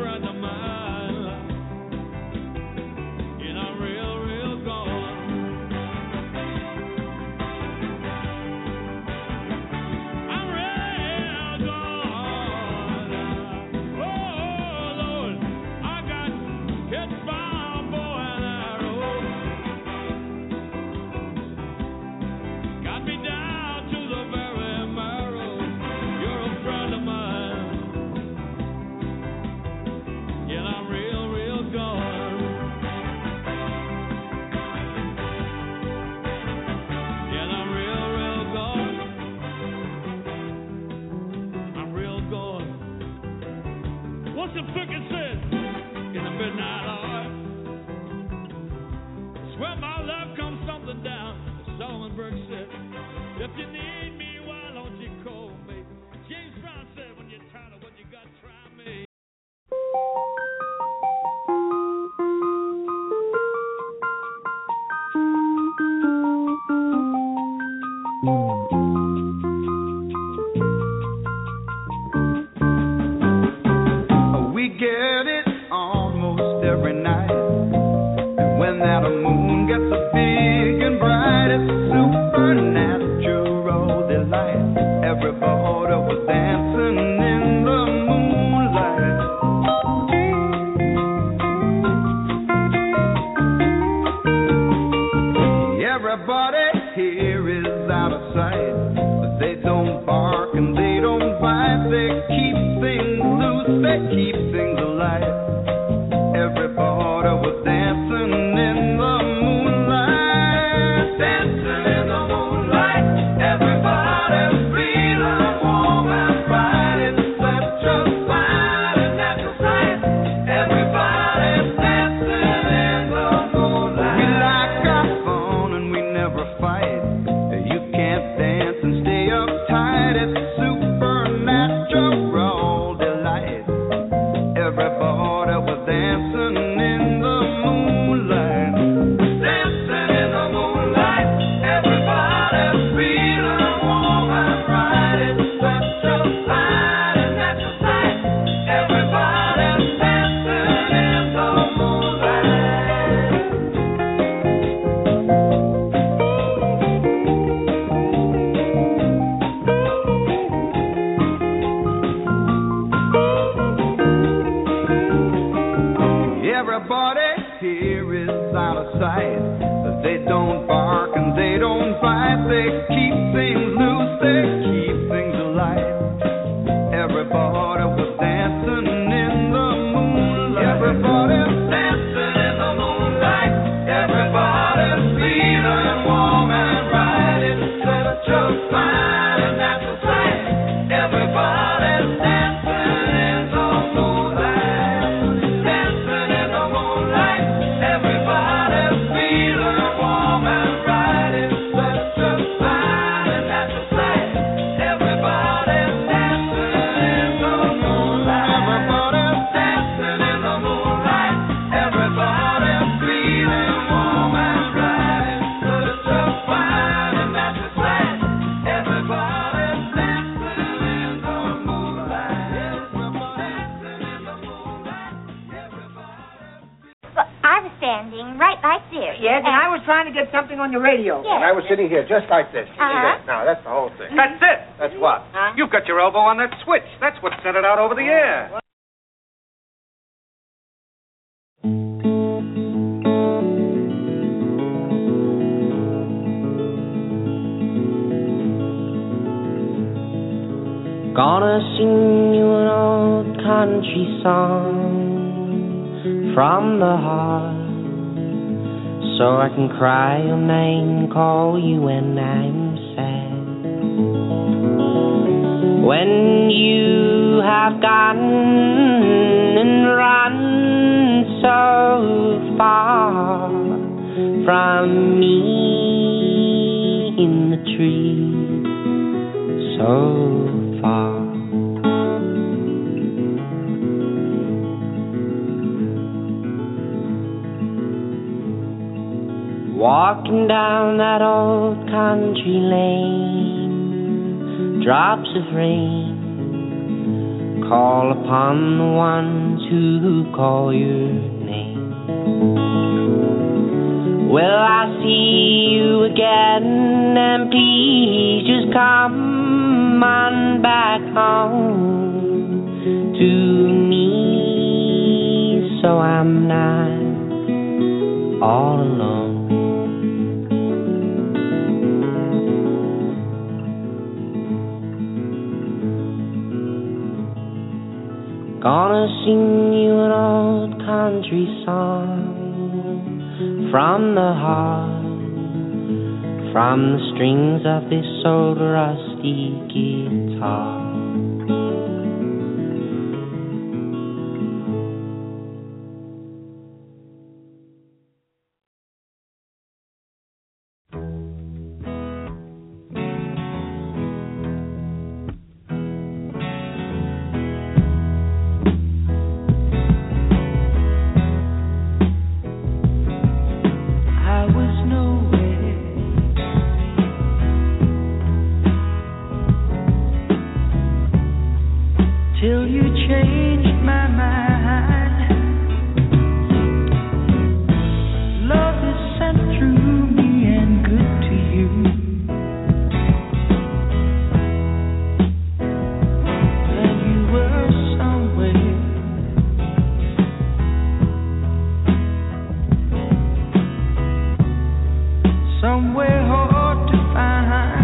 friend of mine, and I'm real, real gone. I'm real gone. Oh, Lord, I got hit by a bow and arrow. Got me down to the very marrow. You're a friend of mine, and I'm real, real gone. And I'm real, real gone. I'm real gone. What's the frickin' said in the midnight hour? Swear my love comes something down. Solomon Burke said, if you need me, why don't you call me? James Brown said, when you're tired of what you got, try me. We get it almost every night. And when that moon gets so big and bright, it's a supernatural delight. Everybody was dancing in the moonlight. Everybody here is out of sight, but they don't bark and they don't bite. They keep things loose, they keep things alive. Everybody was dancing in the moonlight, dancing in the moonlight. Everybody's feeling warm and bright. It's such a fine and natural sight. Everybody's dancing in the moonlight. We like our fun and we never fight. You can't dance and stay uptight. It's supernatural delight. Everybody was dancing in the moonlight, dancing in the moonlight. Everybody's feeling warm and bright. It's such a fine and natural sight. Everybody's dancing in the Everybody here is out of sight, but they don't bark and they don't bite. They keep things loose, they keep things alive. Everybody was dancing in the moonlight. Everybody's dancing in the moonlight. Everybody's feeling warm and bright. It's such a fine and natural sight. Everybody's dancing in the moonlight, dancing in the moonlight. Everybody's feeling warm and bright. It's such a fine and natural sight. Everybody's dancing in the moonlight. Everybody's dancing in the moonlight. Everybody's feeling warm and bright. It's such a fine and natural sight. Everybody's dancing in the moonlight. Dancing in the moonlight. Well, I was standing right like this. Yes, and I was trying to get something on the radio. Yes. And I was sitting here just like this. You see that? Now, that's the whole thing. That's it. That's what? You've got your elbow on that switch. That's what sent it out over the air. Gonna sing you an old country song from the heart, so I can cry your name, call you when I'm sad. When you have gone and run so far from me in the tree, so far. Walking down that old country lane, drops of rain call upon the ones who call your name. Will I see you again? And please just come on back home to me, so I'm not all alone. Gonna sing you an old country song from the heart, from the strings of this old rusty guitar. Till you changed my mind. Love is sent through me and good to you. And you were somewhere hard to find.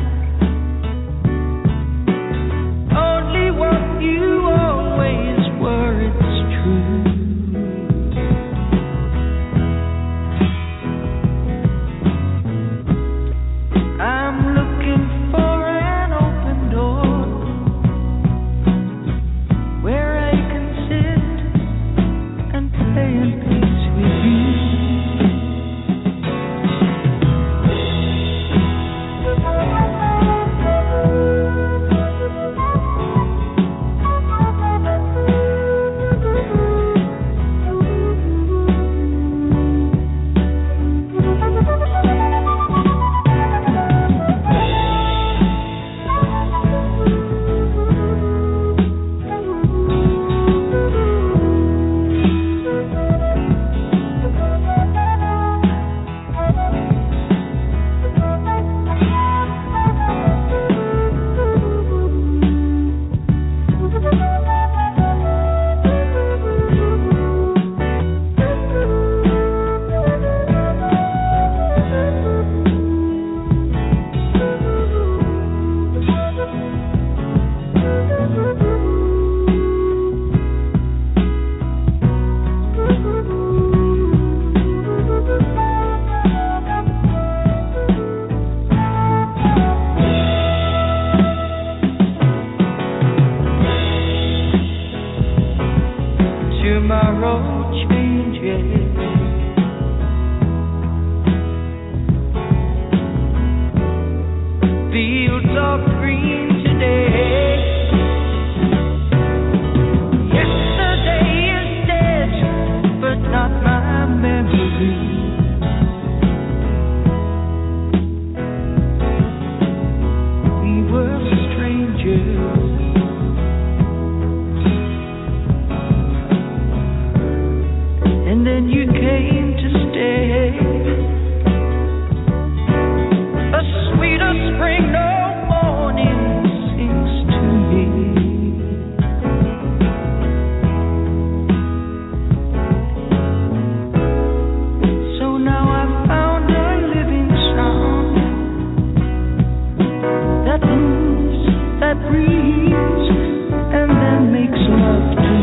Tomorrow changes. Fields are green today. Yesterday is dead, but not my memory. We were strangers. And then you came to stay. A sweeter spring no morning sings to me. So now I've found a living sound that moves, that breathes, and then makes love to me.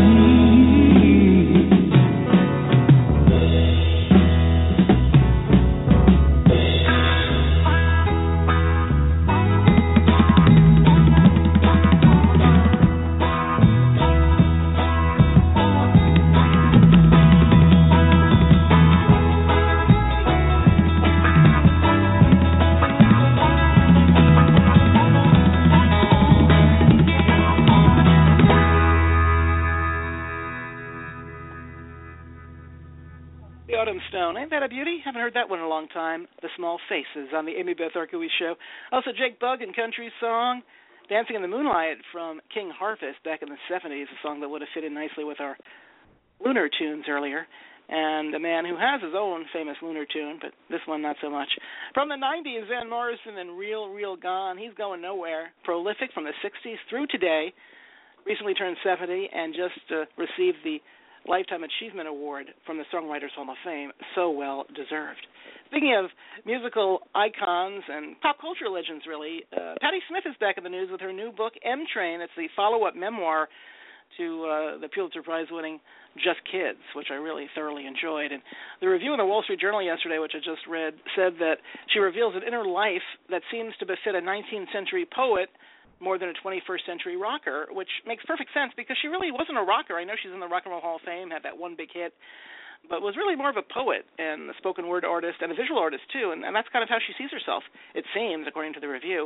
Autumn Stone. Ain't that a beauty? Haven't heard that one in a long time. The Small Faces on the Amy Beth Arkowicz Show. Also, Jake Bugg and Country Song. Dancing in the Moonlight from King Harvest back in the 70s, a song that would have fit in nicely with our lunar tunes earlier. And a man who has his own famous lunar tune, but this one not so much. From the 90s, Van Morrison and Real, Real Gone. He's going nowhere. Prolific from the 60s through today. Recently turned 70 and just received the Lifetime Achievement Award from the Songwriters Hall of Fame. So well deserved. Speaking of musical icons and pop culture legends, really, Patti Smith is back in the news with her new book, M Train. It's the follow-up memoir to the Pulitzer Prize-winning Just Kids, which I really thoroughly enjoyed. And the review in the Wall Street Journal yesterday, which I just read, said that she reveals an inner life that seems to befit a 19th century poet more than a 21st century rocker, which makes perfect sense because she really wasn't a rocker. I know she's in the Rock and Roll Hall of Fame, had that one big hit, but was really more of a poet and a spoken word artist and a visual artist too, and that's kind of how she sees herself, it seems, according to the review.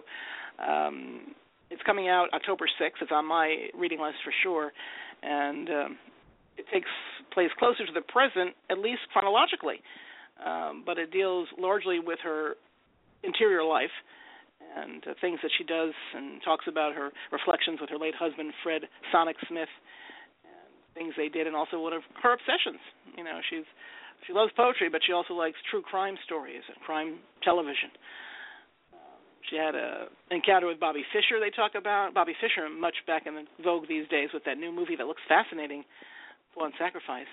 It's coming out October 6th. It's on my reading list for sure, and it takes place closer to the present, at least chronologically, but it deals largely with her interior life and things that she does, and talks about her reflections with her late husband, Fred Sonic Smith, and things they did, and also one of her obsessions. You know, she loves poetry, but she also likes true crime stories and crime television. She had an encounter with Bobby Fischer they talk about. Bobby Fischer, much back in the vogue these days with that new movie that looks fascinating, Pawn Sacrifice.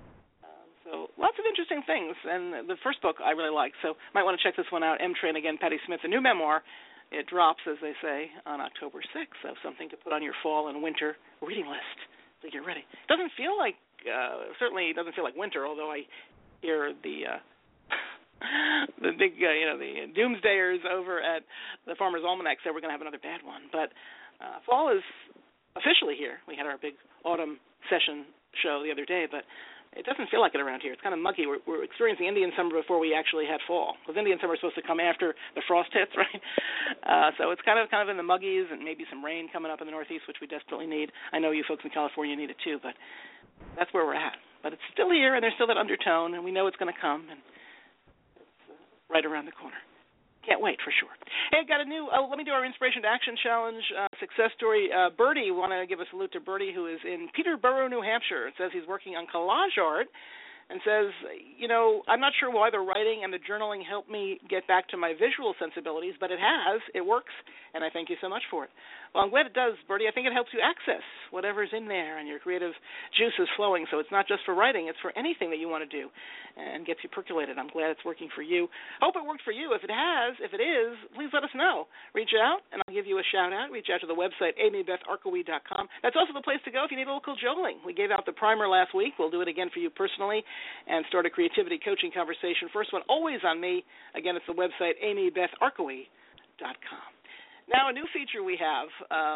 So lots of interesting things, and the first book I really like, so might want to check this one out, M Train, again, Patti Smith, a new memoir. It drops, as they say, on October 6th, so something to put on your fall and winter reading list to get ready. Doesn't feel like, certainly doesn't feel like winter, although I hear the big, the doomsdayers over at the Farmer's Almanac said we're going to have another bad one. But fall is officially here. We had our big autumn session show the other day, but it doesn't feel like it around here. It's kind of muggy. We're experiencing Indian summer before we actually had fall, because Indian summer is supposed to come after the frost hits, right? So it's kind of in the muggies, and maybe some rain coming up in the Northeast, which we desperately need. I know you folks in California need it too, but that's where we're at. But it's still here, and there's still that undertone, and we know it's going to come, and it's right around the corner. Can't wait, for sure. Hey, got a new, let me do our Inspiration to Action Challenge success story. Bertie, want to give a salute to Bertie, who is in Peterborough, New Hampshire. It says he's working on collage art and says, I'm not sure why the writing and the journaling helped me get back to my visual sensibilities, but it has. It works, and I thank you so much for it. Well, I'm glad it does, Bertie. I think it helps you access whatever's in there, and your creative juice is flowing, so it's not just for writing. It's for anything that you want to do and gets you percolated. I'm glad it's working for you. Hope it worked for you. If it is, please let us know. Reach out, and I'll give you a shout-out. Reach out to the website, amybetharkaway.com. That's also the place to go if you need a little cajoling. We gave out the primer last week. We'll do it again for you personally and start a creativity coaching conversation. First one, always on me. Again, it's the website, amybetharkaway.com. Now, a new feature we have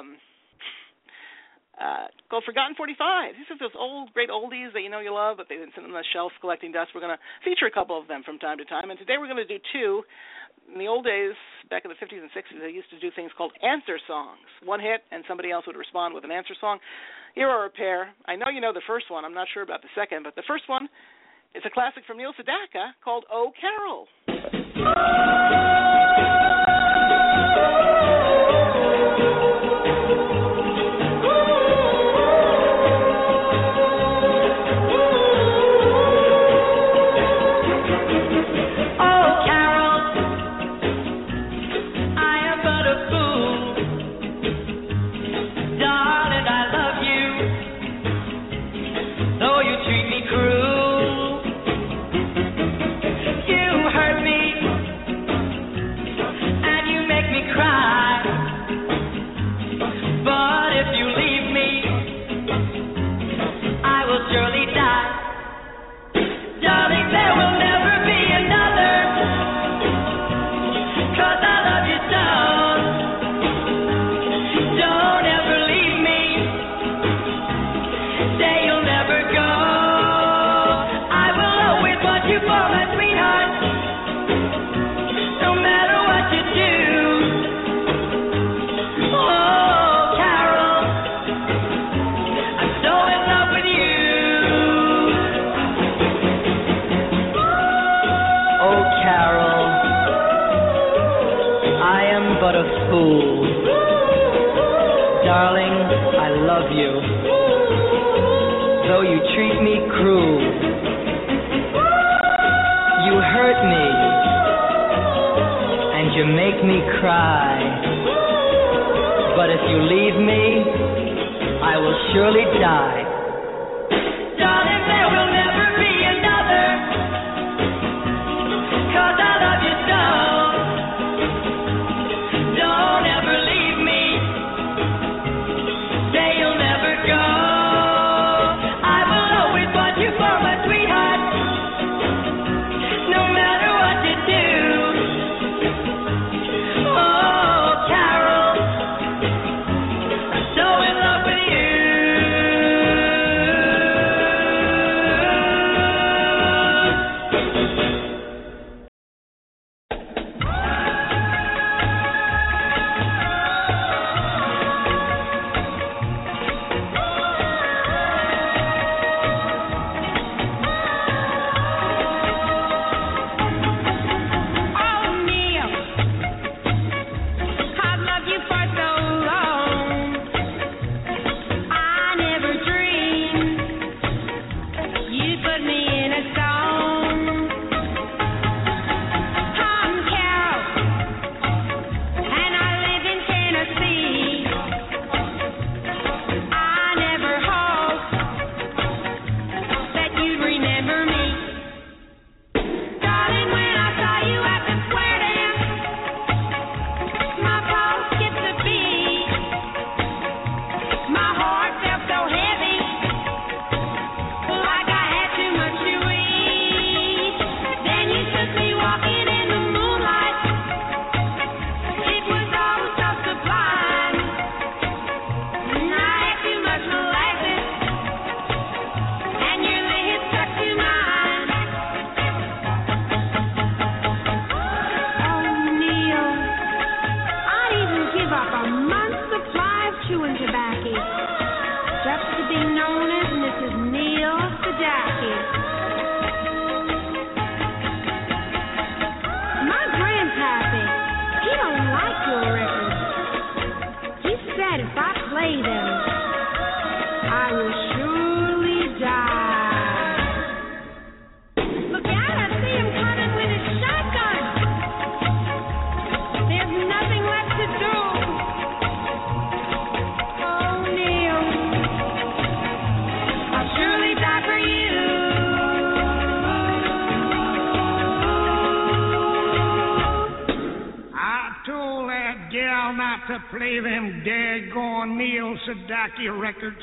called Forgotten 45. These are those old, great oldies that you know you love, but they've been sitting on the shelves collecting dust. We're going to feature a couple of them from time to time, and today we're going to do two. In the old days, back in the 50s and 60s, they used to do things called answer songs. One hit, and somebody else would respond with an answer song. Here are a pair. I know you know the first one. I'm not sure about the second, but the first one is a classic from Neil Sedaka called Oh, Carol. love you, though you treat me cruel. You hurt me, and you make me cry. But if you leave me, I will surely die. Darling, there will never be another, 'cause I love you so. Don't ever leave me, say you'll never go. I will always want you for my sweetheart, no matter what you do. Oh, Carol, I'm so in love with you. To play them daggone Neil Sedaka records.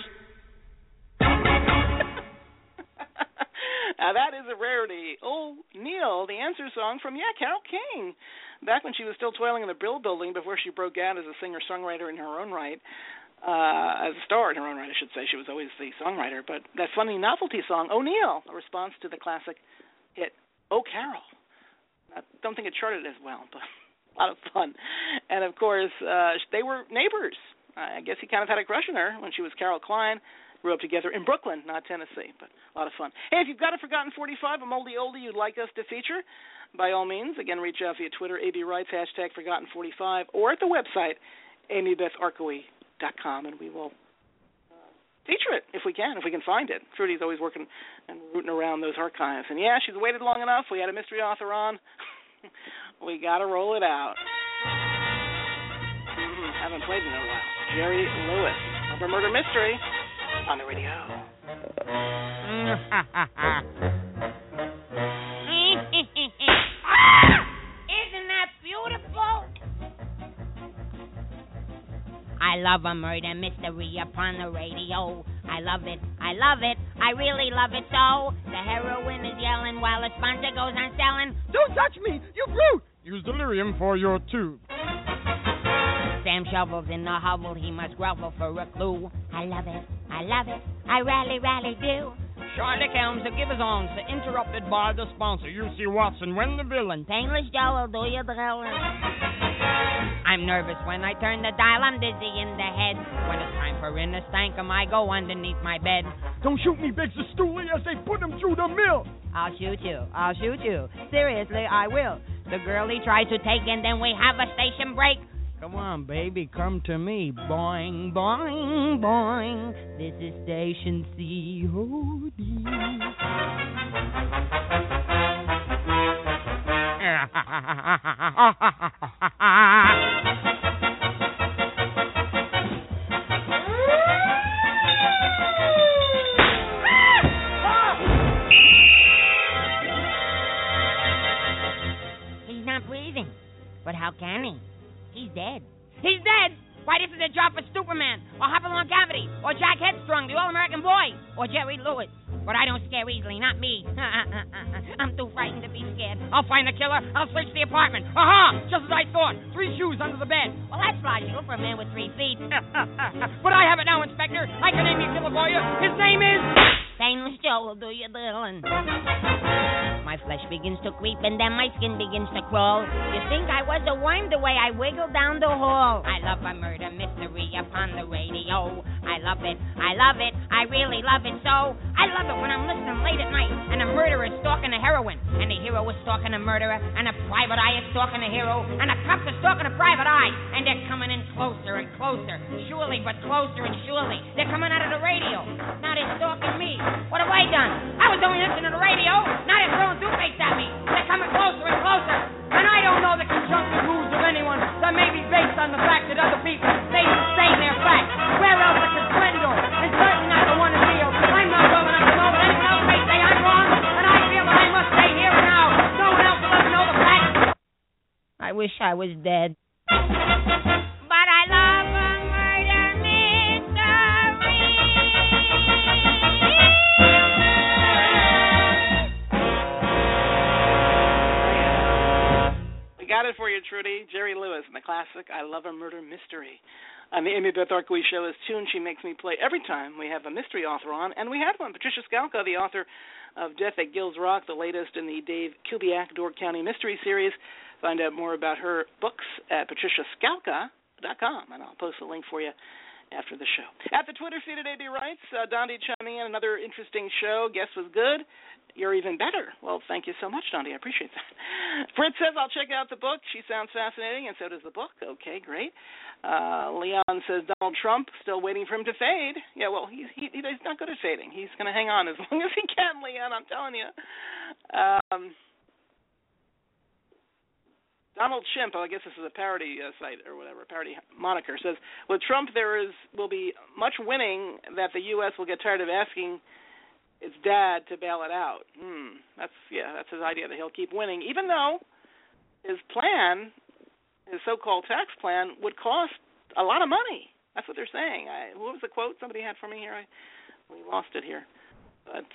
Now that is a rarity. Oh, Neil, the answer song from, Carole King. Back when she was still toiling in the Brill Building before she broke out as a singer-songwriter in her own right. As a star in her own right, I should say. She was always the songwriter. But that funny novelty song, Oh, Neil, a response to the classic hit, Oh, Carol. I don't think it charted as well, but a lot of fun. And, of course, they were neighbors. I guess he kind of had a crush on her when she was Carol Klein. Grew up together in Brooklyn, not Tennessee, but a lot of fun. Hey, if you've got a Forgotten 45, a moldy oldie you'd like us to feature, by all means, again, reach out via Twitter, AB Writes, hashtag Forgotten 45, or at the website, amybetharkoe.com, and we will feature it if we can find it. Trudy's always working and rooting around those archives. And, she's waited long enough. We had a mystery author on. We got to roll it out. Haven't played in a while. Jerry Lewis, Upper Murder Mystery on the radio. Isn't that beautiful? I love a murder mystery upon the radio. I love it, I really love it so. The heroine is yelling while the sponsor goes on selling. Don't touch me, you brute! Use delirium for your tube. Sam shovels in the hovel, he must grovel for a clue. I love it, I really do. Sherlock Holmes, the giver's arms, interrupted by the sponsor. You see Watson when the villain. Painless Joe will do you thrill. I'm nervous when I turn the dial, I'm dizzy in the head. When it's time for in the stankum, I go underneath my bed. Don't shoot me, begs the stoolie, as they put him through the mill. I'll shoot you. Seriously, I will. The girl he tried to take, and then we have a station break. Come on, baby, come to me. Boing, boing, boing. This is Station COD. He's not breathing. But how can he? He's dead. He's dead! Why, this is a job for Superman, or Hopalong Cavity, or Jack Headstrong, the All-American Boy, or Jerry Lewis. But I don't scare easily, not me. I'm too frightened to be scared. I'll find the killer. I'll search the apartment. Aha! Just as I thought. 3 shoes under the bed. Well, that's logical for a man with 3 feet. But I have it now, Inspector. I can name the killer for you. His name is... Stainless Joe will do you, darling. My flesh begins to creep and then my skin begins to crawl. You think I was a worm the way I wiggle down the hall. I love a murder mystery upon the radio. I love it. I love it. I really love it so. I love it when I'm listening late at night and a murderer is stalking a heroine and the hero is stalking a murderer and a private eye is stalking a hero and a cop is stalking a private eye and they're coming in closer and closer. Surely, but closer and surely. They're coming out of the radio. Now they're stalking me. What have I done? I was only listening to the radio. Now they're throwing toothpaste at me. They're coming closer and closer. And I don't know the conjunctive moves of anyone that may be based on the fact that other people, they say their facts. Where else I could swindle? And certainly not the one in Rio. I'm not well enough to know that anyone else may say I'm wrong. And I feel that I must stay here and now. No one else will ever know the facts. I wish I was dead. But I love a murder mystery. We got it for you, Trudy. Jerry Lewis and the classic I Love a Murder Mystery. On the Amy Beth Arkowicz Show is tune she makes me play every time we have a mystery author on, and we had one, Patricia Skalka, the author of Death at Gills Rock, the latest in the Dave Kubiak Door County Mystery Series. Find out more about her books at patriciaskalka.com, and I'll post a link for you after the show. At the Twitter feed at AB Writes, Dondi chiming in, another interesting show. Guess was good. You're even better. Well, thank you so much, Dondi. I appreciate that. Fritz says, I'll check out the book. She sounds fascinating, and so does the book. Okay, great. Leon says, Donald Trump, still waiting for him to fade. Yeah, well, he's not good at fading. He's going to hang on as long as he can, Leon, I'm telling you. Donald Chimp, I guess this is a parody site or whatever, parody moniker, says, with Trump will be much winning that the U.S. will get tired of asking its dad to bail it out. That's his idea, that he'll keep winning, even though his plan, his so-called tax plan, would cost a lot of money. That's what they're saying. What was the quote somebody had for me here? We lost it here. But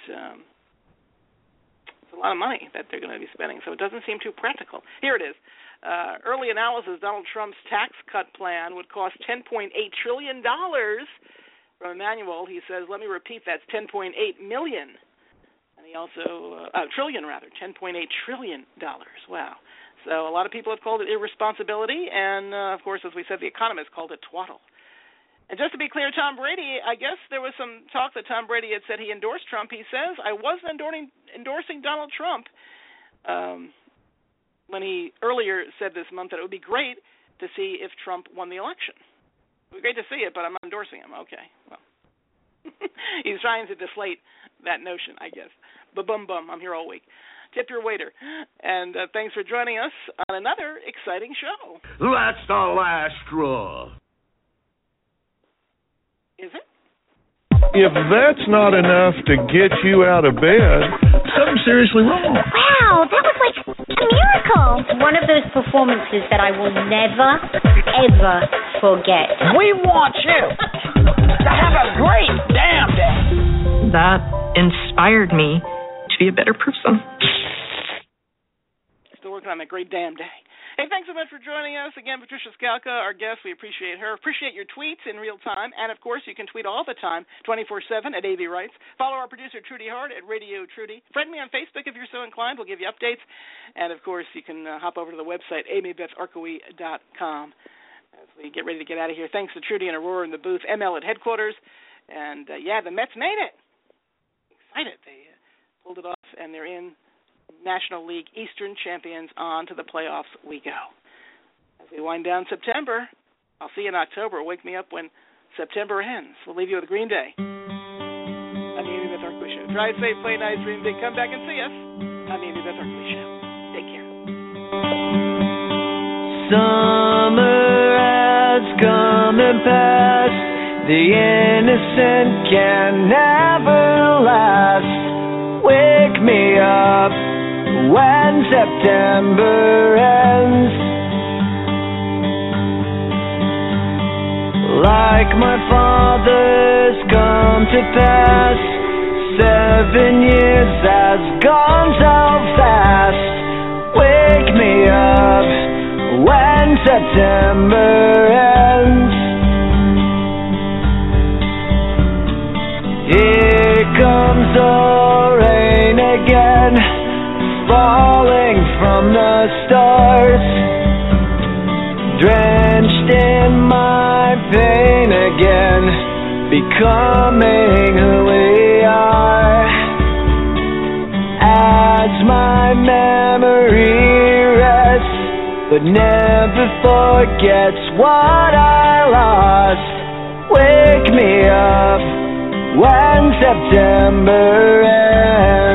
it's a lot of money that they're going to be spending, so it doesn't seem too practical. Here it is. Early analysis, Donald Trump's tax cut plan would cost $10.8 trillion. From Emmanuel, he says, let me repeat, that's $10.8 million. And he also, trillion rather, $10.8 trillion. Wow. So a lot of people have called it irresponsibility, and, of course, as we said, The Economist called it twaddle. And just to be clear, Tom Brady, I guess there was some talk that Tom Brady had said he endorsed Trump. He says, I wasn't endorsing Donald Trump when he earlier said this month that it would be great to see if Trump won the election. It would be great to see it, but I'm not endorsing him. Okay, well. He's trying to deflate that notion, I guess. Ba-bum-bum, I'm here all week. Tip your waiter. And thanks for joining us on another exciting show. That's the last straw. Is it? If that's not enough to get you out of bed, something's seriously wrong. Wow, that was like a miracle. One of those performances that I will never, ever forget. We want you to have a great damn day. That inspired me to be a better person. Still working on that great damn day. Hey, thanks so much for joining us. Again, Patricia Skalka, our guest. We appreciate her. Appreciate your tweets in real time. And, of course, you can tweet all the time, 24/7 at AV Rights. Follow our producer, Trudy Hart, at Radio Trudy. Friend me on Facebook if you're so inclined. We'll give you updates. And, of course, you can hop over to the website, amybetharkowicz.com. As we get ready to get out of here, thanks to Trudy and Aurora in the booth, ML at headquarters. And, the Mets made it. Excited. They pulled it off, and they're in. National League Eastern champions. On to the playoffs we go. As we wind down September, I'll see you in October. Wake me up when September ends. We'll leave you with Green Day. I'm Amy Beth Arkley Show. Drive safe, play nice, dream big. Come back and see us. I'm Amy Beth Arkley Show. Take care. Summer has come and passed. The innocent can never last. Wake me up when September ends. Like my father's come to pass, 7 years has gone so fast. Wake me up when September ends. Here comes the rain again, falling from the stars, drenched in my pain again, becoming who we are. As my memory rests, but never forgets what I lost. Wake me up when September ends.